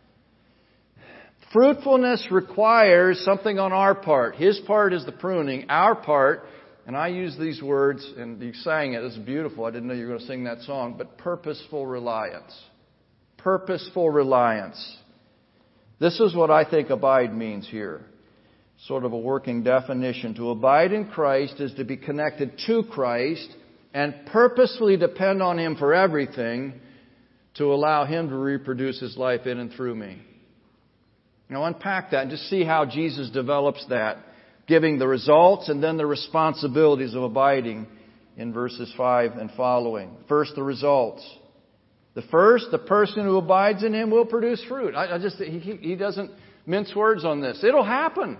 Fruitfulness requires something on our part. His part is the pruning. Our part, and I use these words, and you sang it, it's beautiful. I didn't know you were going to sing that song, but purposeful reliance. Purposeful reliance. This is what I think abide means here. Sort of a working definition. To abide in Christ is to be connected to Christ and purposefully depend on Him for everything to allow Him to reproduce His life in and through me. Now unpack that and just see how Jesus develops that, giving the results and then the responsibilities of abiding in verses 5 and following. First, the results. The person who abides in Him will produce fruit. He doesn't mince words on this. It'll happen.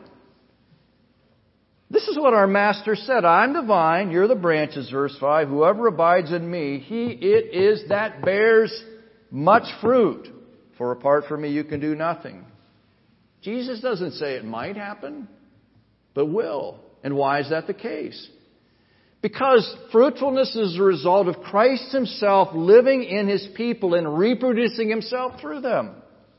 This is what our Master said. I'm the vine, you're the branches, verse 5. Whoever abides in me, it is that bears much fruit. For apart from me, you can do nothing. Jesus doesn't say it might happen, but will. And why is that the case? Because fruitfulness is a result of Christ Himself living in His people and reproducing Himself through them.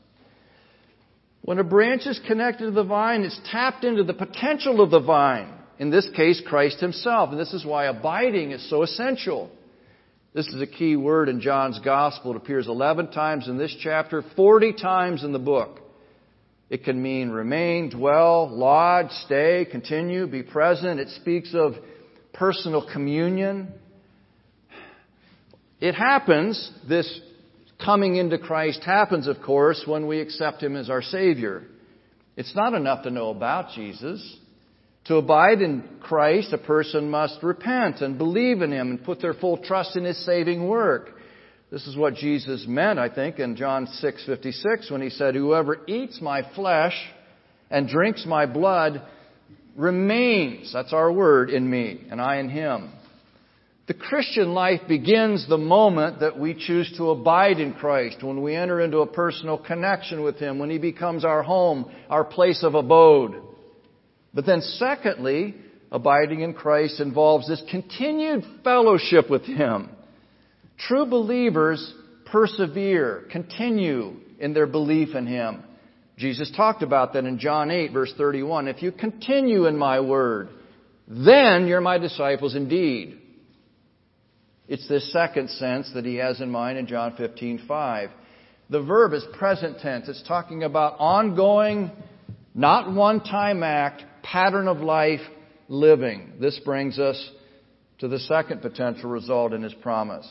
When a branch is connected to the vine, it's tapped into the potential of the vine. In this case, Christ Himself. And this is why abiding is so essential. This is a key word in John's Gospel. It appears 11 times in this chapter, 40 times in the book. It can mean remain, dwell, lodge, stay, continue, be present. It speaks of personal communion. It happens, this coming into Christ happens, of course, when we accept Him as our Savior. It's not enough to know about Jesus. To abide in Christ, a person must repent and believe in Him and put their full trust in His saving work. This is what Jesus meant, I think, in John 6:56 when He said, "Whoever eats my flesh and drinks my blood remains," that's our word, "in me, and I in him." The Christian life begins the moment that we choose to abide in Christ, when we enter into a personal connection with Him, when He becomes our home, our place of abode. But then secondly, abiding in Christ involves this continued fellowship with Him. True believers persevere, continue in their belief in Him. Jesus talked about that in John 8, verse 31. "If you continue in my word, then you're my disciples indeed." It's this second sense that He has in mind in John 15:5. The verb is present tense. It's talking about ongoing, not one-time act, pattern of life living. This brings us to the second potential result in His promise.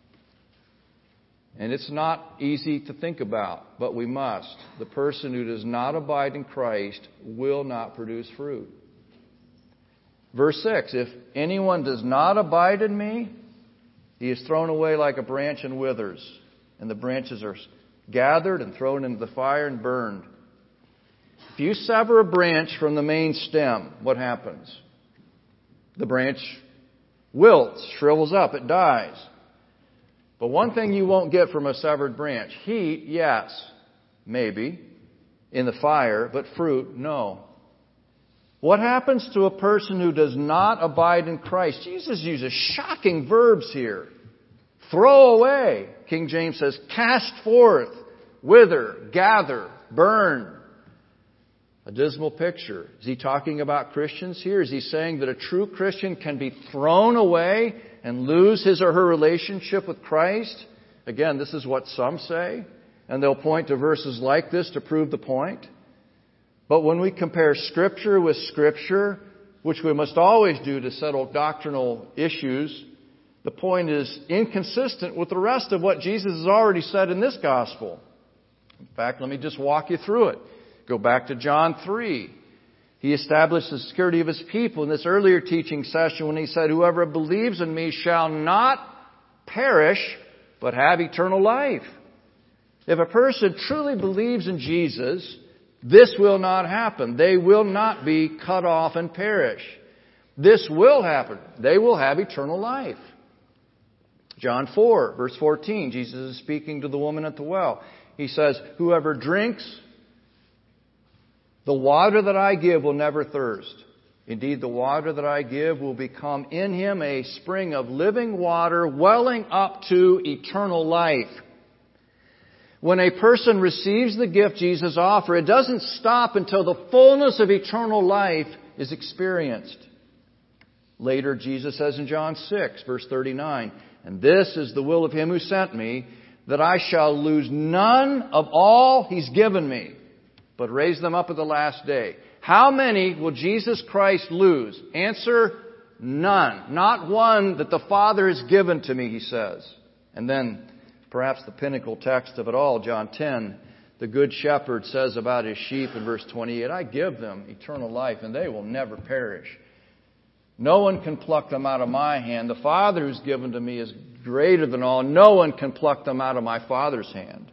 And it's not easy to think about, but we must. The person who does not abide in Christ will not produce fruit. Verse 6, "If anyone does not abide in me, he is thrown away like a branch and withers, and the branches are gathered and thrown into the fire and burned." If you sever a branch from the main stem, what happens? The branch wilts, shrivels up, it dies. But one thing you won't get from a severed branch: heat, yes, maybe, in the fire, but fruit, no. What happens to a person who does not abide in Christ? Jesus uses shocking verbs here. Throw away. King James says, cast forth, wither, gather, burn. A dismal picture. Is He talking about Christians here? Is He saying that a true Christian can be thrown away and lose his or her relationship with Christ? Again, this is what some say, and they'll point to verses like this to prove the point. But when we compare Scripture with Scripture, which we must always do to settle doctrinal issues, the point is inconsistent with the rest of what Jesus has already said in this gospel. In fact, let me just walk you through it. Go back to John 3. He established the security of His people in this earlier teaching session when He said, "Whoever believes in me shall not perish, but have eternal life." If a person truly believes in Jesus, this will not happen. They will not be cut off and perish. This will happen. They will have eternal life. John 4, verse 14, Jesus is speaking to the woman at the well. He says, "Whoever drinks the water that I give will never thirst. Indeed, the water that I give will become in him a spring of living water welling up to eternal life." When a person receives the gift Jesus offers, it doesn't stop until the fullness of eternal life is experienced. Later, Jesus says in John 6, verse 39, "And this is the will of Him who sent me, that I shall lose none of all He's given me, but raise them up at the last day." How many will Jesus Christ lose? Answer, none. Not one that the Father has given to me, He says. And then, perhaps the pinnacle text of it all, John 10, the Good Shepherd says about His sheep in verse 28, "I give them eternal life, and they will never perish. No one can pluck them out of my hand. The Father who's given to me is greater than all. No one can pluck them out of my Father's hand."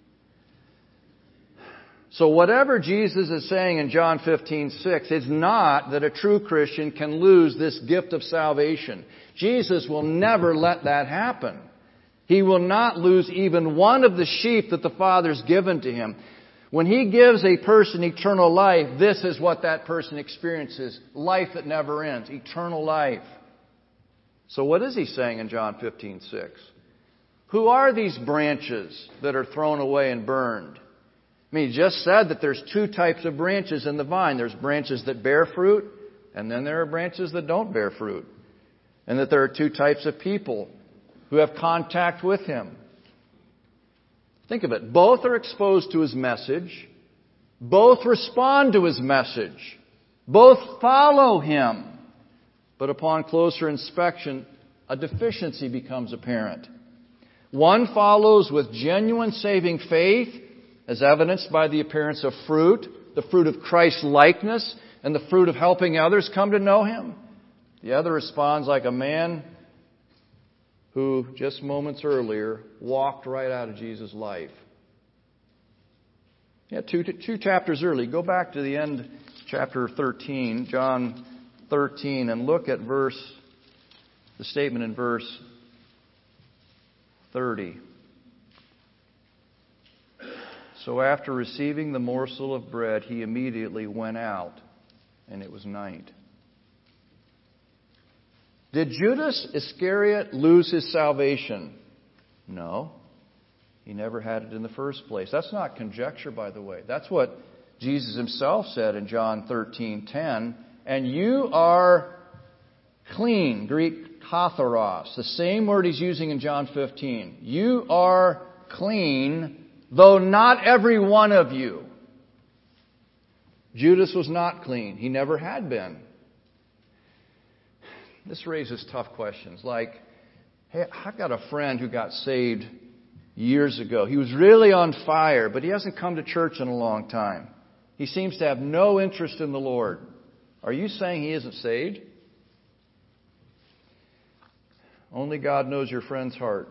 So whatever Jesus is saying in John 15:6 is not that a true Christian can lose this gift of salvation. Jesus will never let that happen. He will not lose even one of the sheep that the Father's given to Him. When He gives a person eternal life, this is what that person experiences. Life that never ends. Eternal life. So what is He saying in John 15:6? Who are these branches that are thrown away and burned? I mean, He just said that there's two types of branches in the vine. There's branches that bear fruit, and then there are branches that don't bear fruit. And that there are two types of people who have contact with Him. Think of it. Both are exposed to His message. Both respond to His message. Both follow Him. But upon closer inspection, a deficiency becomes apparent. One follows with genuine saving faith, as evidenced by the appearance of fruit, the fruit of Christ's likeness, and the fruit of helping others come to know Him. The other responds like a man who just moments earlier walked right out of Jesus' life. Yeah, two chapters early. Go back to the end, chapter 13, John 13, and look at the statement in verse 30. So after receiving the morsel of bread, He immediately went out, and it was night. Did Judas Iscariot lose his salvation? No. He never had it in the first place. That's not conjecture, by the way. That's what Jesus Himself said in John 13:10. And you are clean, Greek katharos, the same word He's using in John 15. You are clean, though not every one of you. Judas was not clean. He never had been. This raises tough questions like, hey, I've got a friend who got saved years ago. He was really on fire, but he hasn't come to church in a long time. He seems to have no interest in the Lord. Are you saying he isn't saved? Only God knows your friend's heart.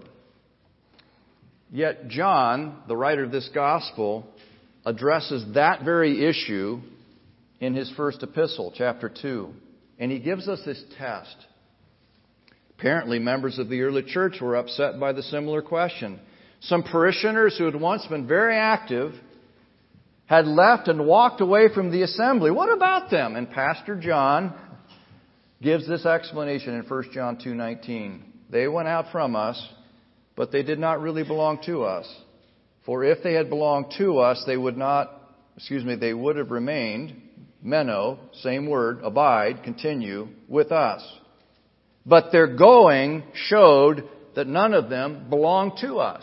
Yet John, the writer of this gospel, addresses that very issue in his first epistle, chapter 2. And he gives us this test. Apparently, members of the early church were upset by the similar question. Some parishioners who had once been very active had left and walked away from the assembly. What about them? And Pastor John gives this explanation in 1 John 2:19. They went out from us, but they did not really belong to us. For if they had belonged to us, they would have remained, meno, same word, abide, continue, with us. But their going showed that none of them belonged to us.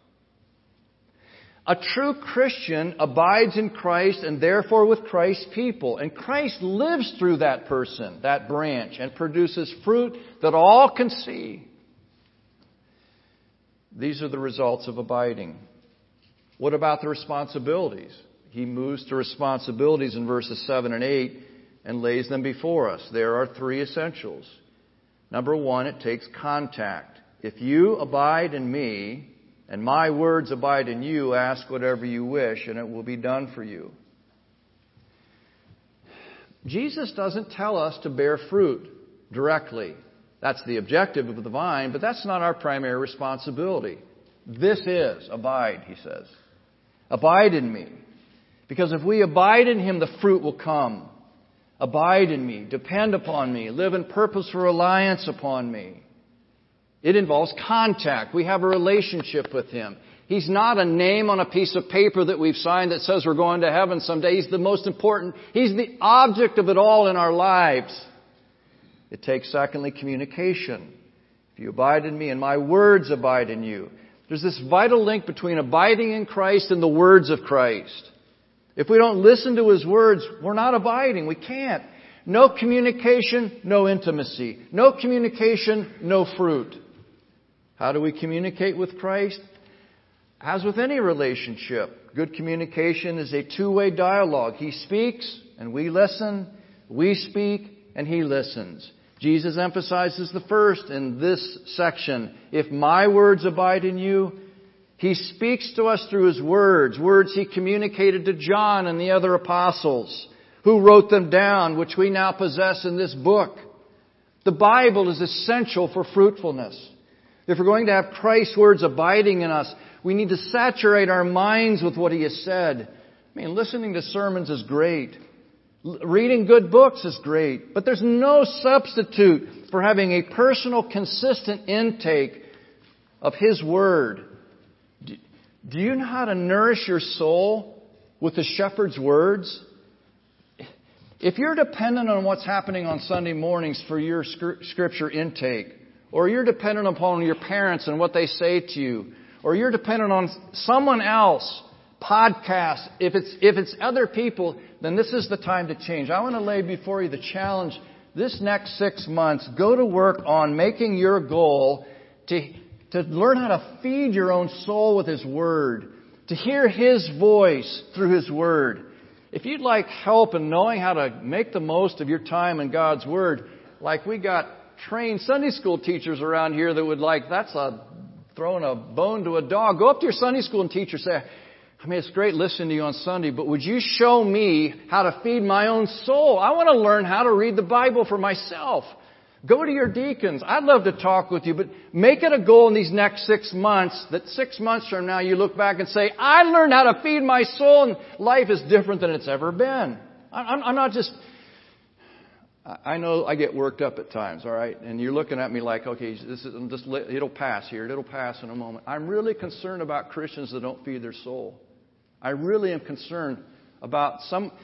A true Christian abides in Christ and therefore with Christ's people. And Christ lives through that person, that branch, and produces fruit that all can see. These are the results of abiding. What about the responsibilities? He moves to responsibilities in verses 7 and 8 and lays them before us. There are three essentials. Number one, it takes contact. If you abide in me, and my words abide in you, ask whatever you wish, and it will be done for you. Jesus doesn't tell us to bear fruit directly. That's the objective of the vine, but that's not our primary responsibility. This is, abide, he says. Abide in me. Because if we abide in Him, the fruit will come. Abide in me. Depend upon me. Live in purposeful reliance upon me. It involves contact. We have a relationship with Him. He's not a name on a piece of paper that we've signed that says we're going to heaven someday. He's the most important. He's the object of it all in our lives. It takes, secondly, communication. If you abide in me and my words abide in you. There's this vital link between abiding in Christ and the words of Christ. If we don't listen to His words, we're not abiding. We can't. No communication, no intimacy. No communication, no fruit. How do we communicate with Christ? As with any relationship, good communication is a two-way dialogue. He speaks and we listen. We speak and He listens. Jesus emphasizes the first in this section. If my words abide in you, He speaks to us through His words. Words He communicated to John and the other apostles, who wrote them down, which we now possess in this book. The Bible is essential for fruitfulness. If we're going to have Christ's words abiding in us, we need to saturate our minds with what He has said. I mean, listening to sermons is great. Reading good books is great. But there's no substitute for having a personal, consistent intake of His Word. Do you know how to nourish your soul with the shepherd's words? If you're dependent on what's happening on Sunday mornings for your scripture intake, or you're dependent upon your parents and what they say to you, or you're dependent on someone else podcasts. If it's other people, then this is the time to change. I want to lay before you the challenge this next 6 months. Go to work on making your goal to learn how to feed your own soul with His Word, to hear His voice through His Word. If you'd like help in knowing how to make the most of your time in God's Word, like we got trained Sunday school teachers around here that would that's throwing a bone to a dog. Go up to your Sunday school and teacher, say, I mean, it's great listening to you on Sunday, but would you show me how to feed my own soul? I want to learn how to read the Bible for myself. Go to your deacons. I'd love to talk with you, but make it a goal in these next 6 months that 6 months from now you look back and say, I learned how to feed my soul and life is different than it's ever been. I'm not just... I know I get worked up at times, all right? And you're looking at me like, okay, it'll pass here. It'll pass in a moment. I'm really concerned about Christians that don't feed their soul. I really am concerned about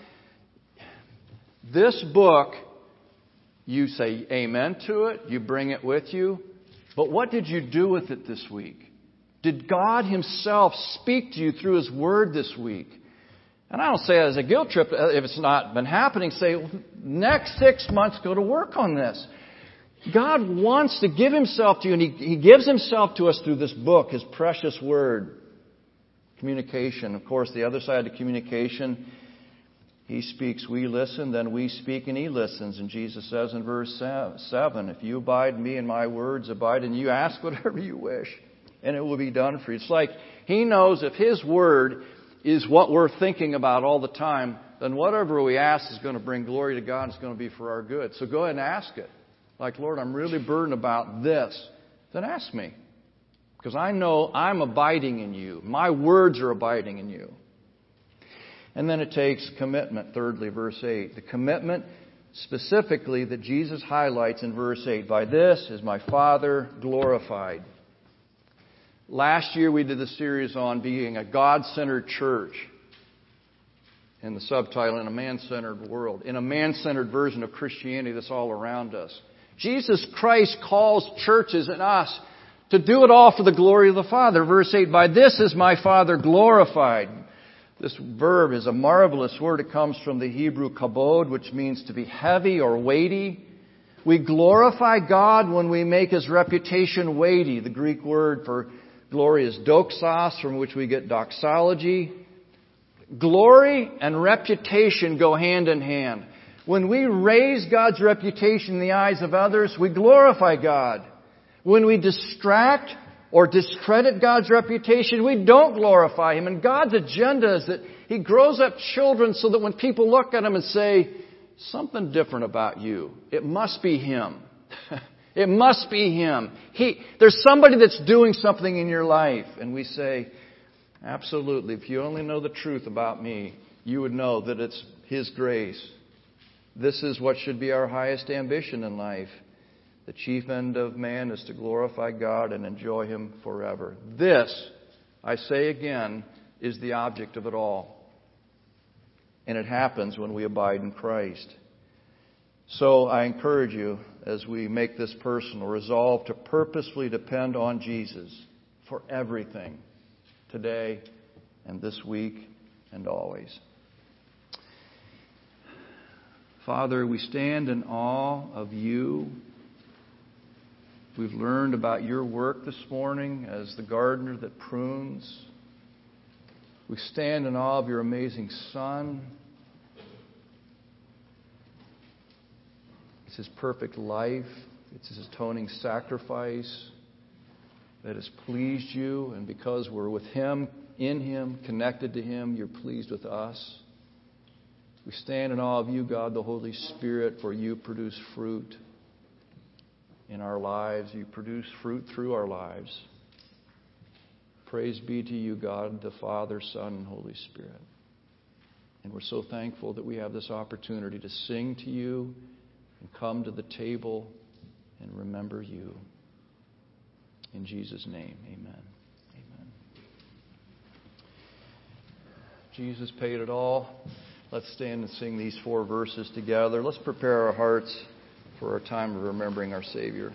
this book. You say amen to it. You bring it with you. But what did you do with it this week? Did God Himself speak to you through His Word this week? And I don't say it as a guilt trip. If it's not been happening, say, next 6 months, go to work on this. God wants to give Himself to you, and He gives Himself to us through this book, His precious Word. Communication. Of course, the other side of communication, He speaks, we listen, then we speak, and He listens. And Jesus says in verse 7, if you abide in me and my words abide in you, ask whatever you wish, and it will be done for you. It's like He knows if His Word is what we're thinking about all the time, then whatever we ask is going to bring glory to God. It's going to be for our good. So go ahead and ask it. Like, Lord, I'm really burdened about this. Then ask me. Because I know I'm abiding in you. My words are abiding in you. And then it takes commitment. Thirdly, verse 8. The commitment specifically that Jesus highlights in verse 8. By this is my Father glorified. Last year we did the series on being a God-centered church. And the subtitle, In a Man-Centered World. In a man-centered version of Christianity that's all around us. Jesus Christ calls churches and us to do it all for the glory of the Father. Verse 8, by this is my Father glorified. This verb is a marvelous word. It comes from the Hebrew kabod, which means to be heavy or weighty. We glorify God when we make His reputation weighty. The Greek word for glory is doxos, from which we get doxology. Glory and reputation go hand in hand. When we raise God's reputation in the eyes of others, we glorify God. When we distract or discredit God's reputation, we don't glorify Him. And God's agenda is that He grows up children so that when people look at Him and say, something different about you, it must be Him. It must be Him. There's somebody that's doing something in your life. And we say, absolutely, if you only know the truth about me, you would know that it's His grace. This is what should be our highest ambition in life. The chief end of man is to glorify God and enjoy Him forever. This, I say again, is the object of it all. And it happens when we abide in Christ. So I encourage you, as we make this personal, resolve to purposefully depend on Jesus for everything, today and this week and always. Father, we stand in awe of You. We've learned about Your work this morning as the gardener that prunes. We stand in awe of Your amazing Son. It's His perfect life. It's His atoning sacrifice that has pleased You. And because we're with Him, in Him, connected to Him, You're pleased with us. We stand in awe of You, God, the Holy Spirit, for You produce fruit in our lives. You produce fruit through our lives. Praise be to You, God, the Father, Son, and Holy Spirit. And we're so thankful that we have this opportunity to sing to You and come to the table and remember You. In Jesus' name, amen. Amen. Jesus paid it all. Let's stand and sing these 4 verses together. Let's prepare our hearts for our time of remembering our Savior.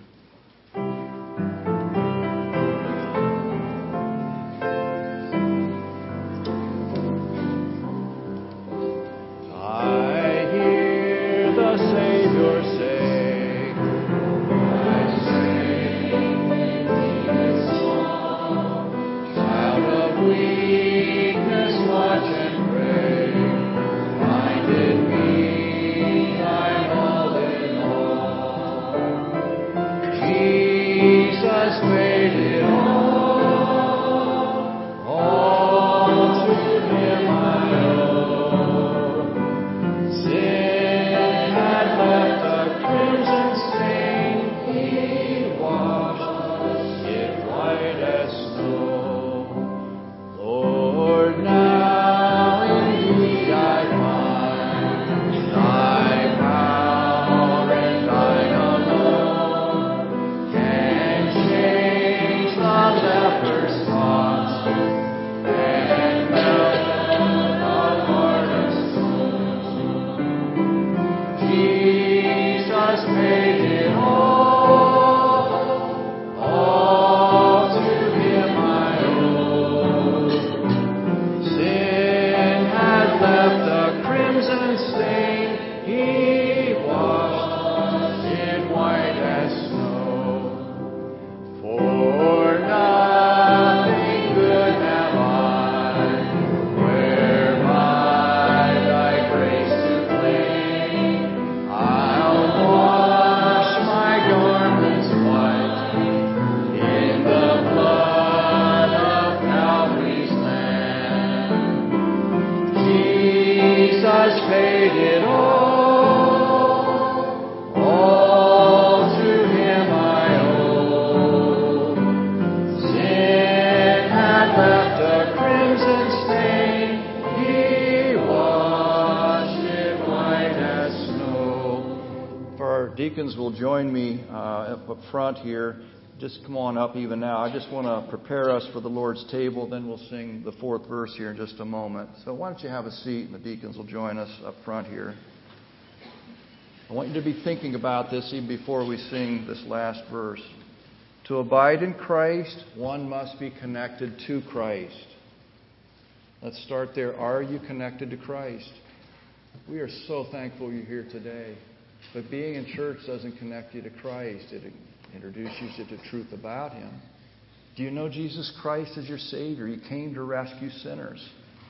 join me up front here, just come on up even now. I just want to prepare us for the Lord's table. Then we'll sing the fourth verse here in just a moment. So why don't you have a seat, and the deacons will join us up front here. I want you to be thinking about this even before we sing this last verse. To abide in Christ, one must be connected to Christ. Let's start there. Are you connected to Christ? We are so thankful you're here today. But being in church doesn't connect you to Christ. It introduces you to truth about Him. Do you know Jesus Christ as your Savior? He came to rescue sinners.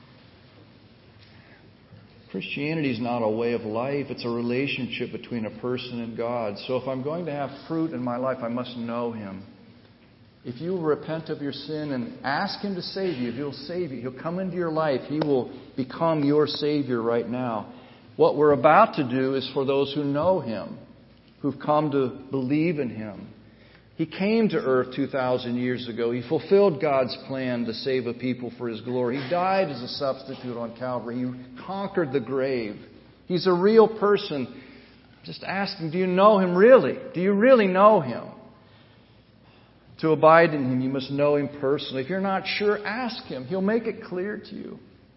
Christianity is not a way of life. It's a relationship between a person and God. So if I'm going to have fruit in my life, I must know Him. If you will repent of your sin and ask Him to save you, He'll save you. He'll come into your life. He will become your Savior right now. What we're about to do is for those who know Him, who've come to believe in Him. He came to earth 2,000 years ago. He fulfilled God's plan to save a people for His glory. He died as a substitute on Calvary. He conquered the grave. He's a real person. Just ask Him, do you know Him really? Do you really know Him? To abide in Him, you must know Him personally. If you're not sure, ask Him. He'll make it clear to you.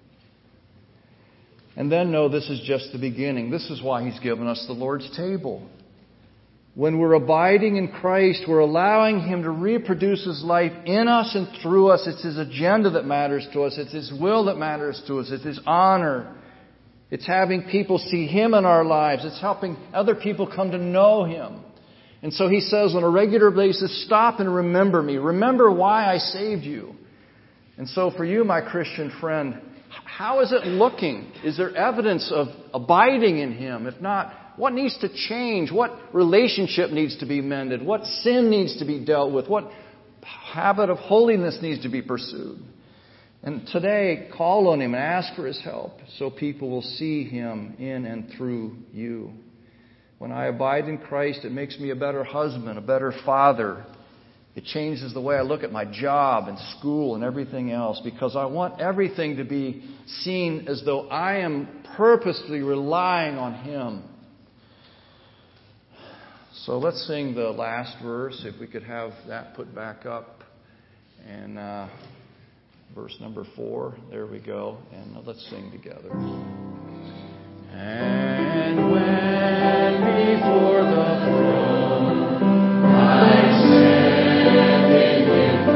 And then know this is just the beginning. This is why He's given us the Lord's table. When we're abiding in Christ, we're allowing Him to reproduce His life in us and through us. It's His agenda that matters to us. It's His will that matters to us. It's His honor. It's having people see Him in our lives. It's helping other people come to know Him. And so He says on a regular basis, stop and remember me. Remember why I saved you. And so for you, my Christian friend, how is it looking? Is there evidence of abiding in Him? If not, what needs to change? What relationship needs to be mended? What sin needs to be dealt with? What habit of holiness needs to be pursued? And today, call on Him and ask for His help so people will see Him in and through you. When I abide in Christ, it makes me a better husband, a better father. It changes the way I look at my job and school and everything else, because I want everything to be seen as though I am purposely relying on Him. So let's sing the last verse, if we could have that put back up. And verse number 4, there we go. And let's sing together. And when before the throne I stand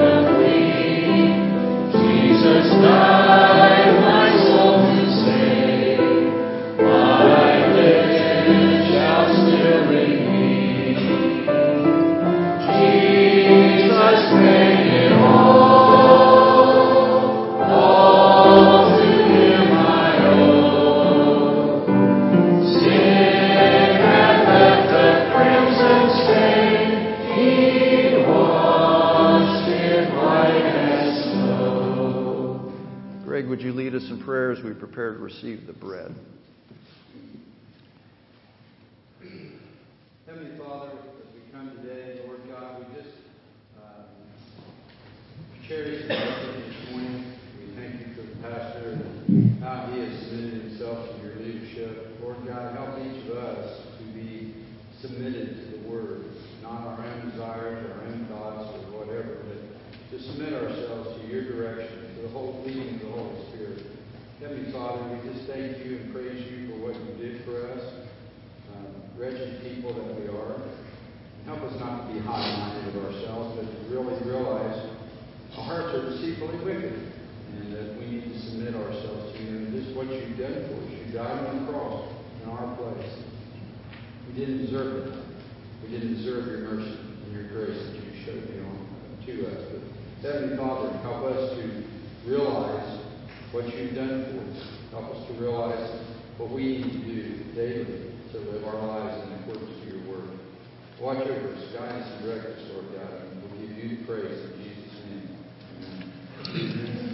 in victory, Jesus died my soul to save. My lips shall still remain. Jesus made it all to Him I owe. Sin had left a crimson stain. He washed it white as snow. Greg, would you lead us in prayer as we prepare to receive the bread? Heavenly Father, as we come today, Lord God, we just cherish the message this morning. We thank you for the pastor and how he has submitted himself to your leadership. Lord God, help each of us to be submitted to the Word, not our own desires, our own thoughts, or whatever, but to submit ourselves to your direction, to the whole leading of the Holy Spirit. Heavenly Father, we just thank you and praise you for what you did for us. Wretched people that we are. Help us not to be high-minded of ourselves, but to really realize our hearts are deceitfully wicked, and that we need to submit ourselves to you. And this is what you've done for us. You died on the cross in our place. We didn't deserve it. We didn't deserve your mercy and your grace that you showed to us. But Heavenly Father, help us to realize what you've done for us. Help us to realize what we need to do daily to live our lives in accordance to your word. Watch over us, guide us, and direct us, Lord God, and we'll give you the praise in Jesus' name. Amen.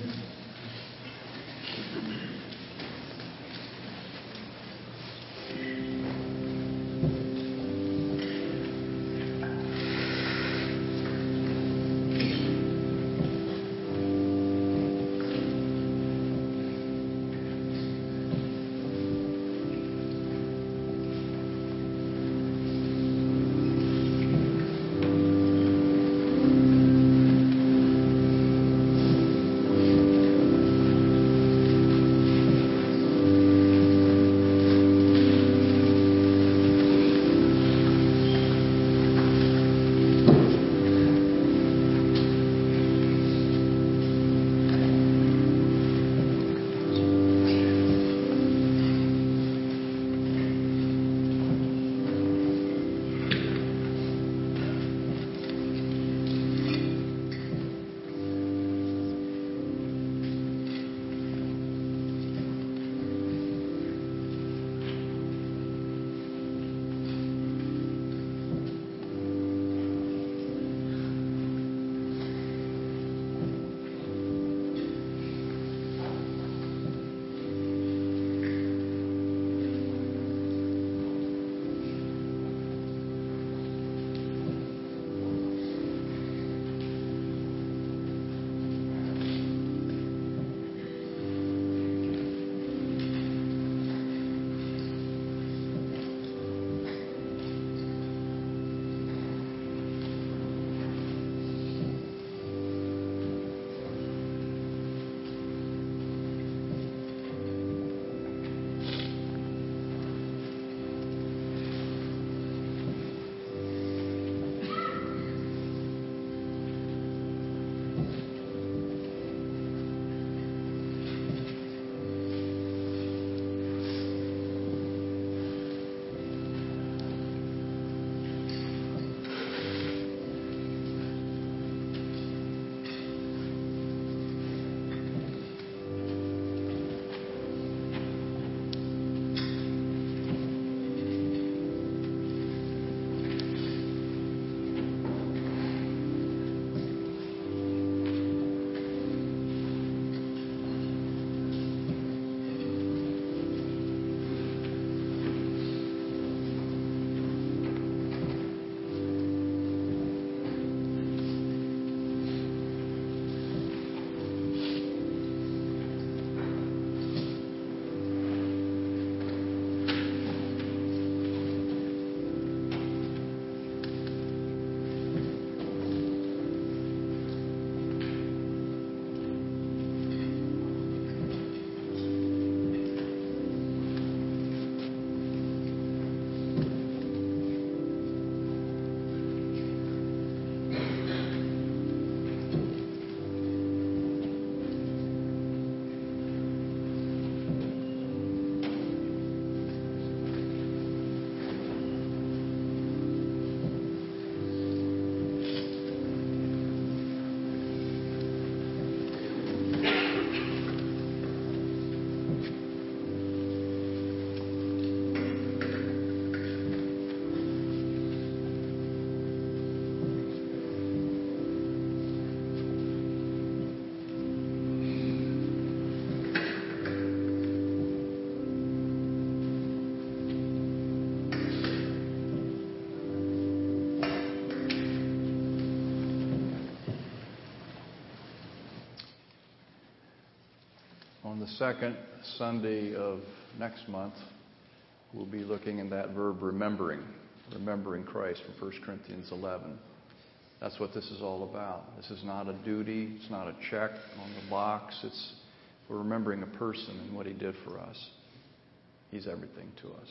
On the second Sunday of next month, we'll be looking at that verb remembering Christ from 1 Corinthians 11. That's what this is all about. This is not a duty. It's not a check on the box. We're remembering a person and what he did for us. He's everything to us.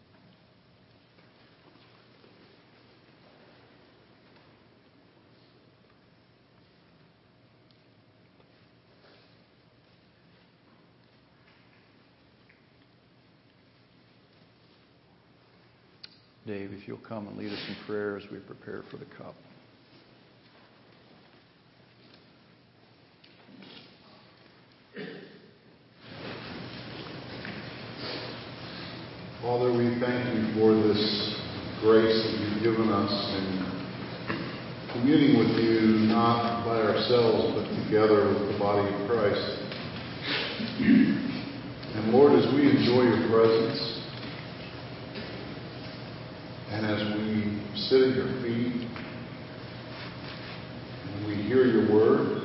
Dave, if you'll come and lead us in prayer as we prepare for the cup. Father, we thank you for this grace that you've given us in communing with you, not by ourselves, but together with the body of Christ. And Lord, as we enjoy your presence, and as we sit at your feet, and we hear your word,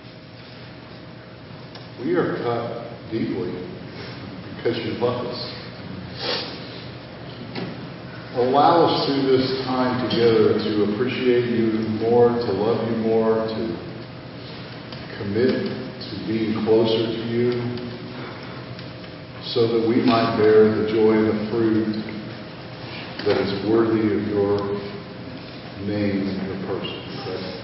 we are cut deeply because you love us. Allow us through this time together to appreciate you more, to love you more, to commit to being closer to you, so that we might bear the joy and the fruit that is worthy of your name and your person. Right?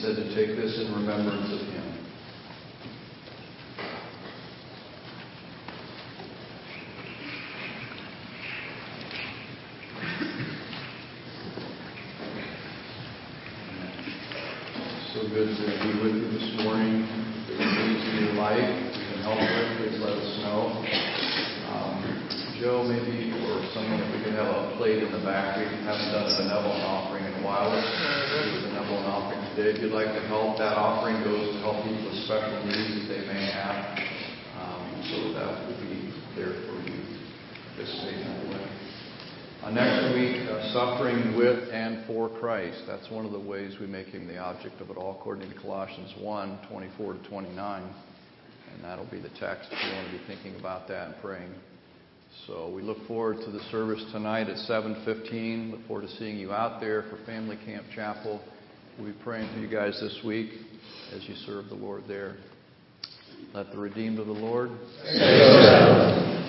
said to take this in remembrance of Him. So good to be with you this morning. If there's needs in your life you can help with, please let us know. Joe, maybe, or someone, if we could have a plate in the back. We haven't done a benevolent offering in a while. Let's do a benevolent offering today. If you'd like to help, that offering goes to help people with special needs that they may have. So that will be there for you. Participate in that way. Next week, suffering with and for Christ. That's one of the ways we make Him the object of it all, according to Colossians 1, 24 to 29. And that'll be the text if you want to be thinking about that and praying. So we look forward to the service tonight at 7:15. Look forward to seeing you out there for Family Camp Chapel. We'll be praying for you guys this week as you serve the Lord there. Let the redeemed of the Lord say so.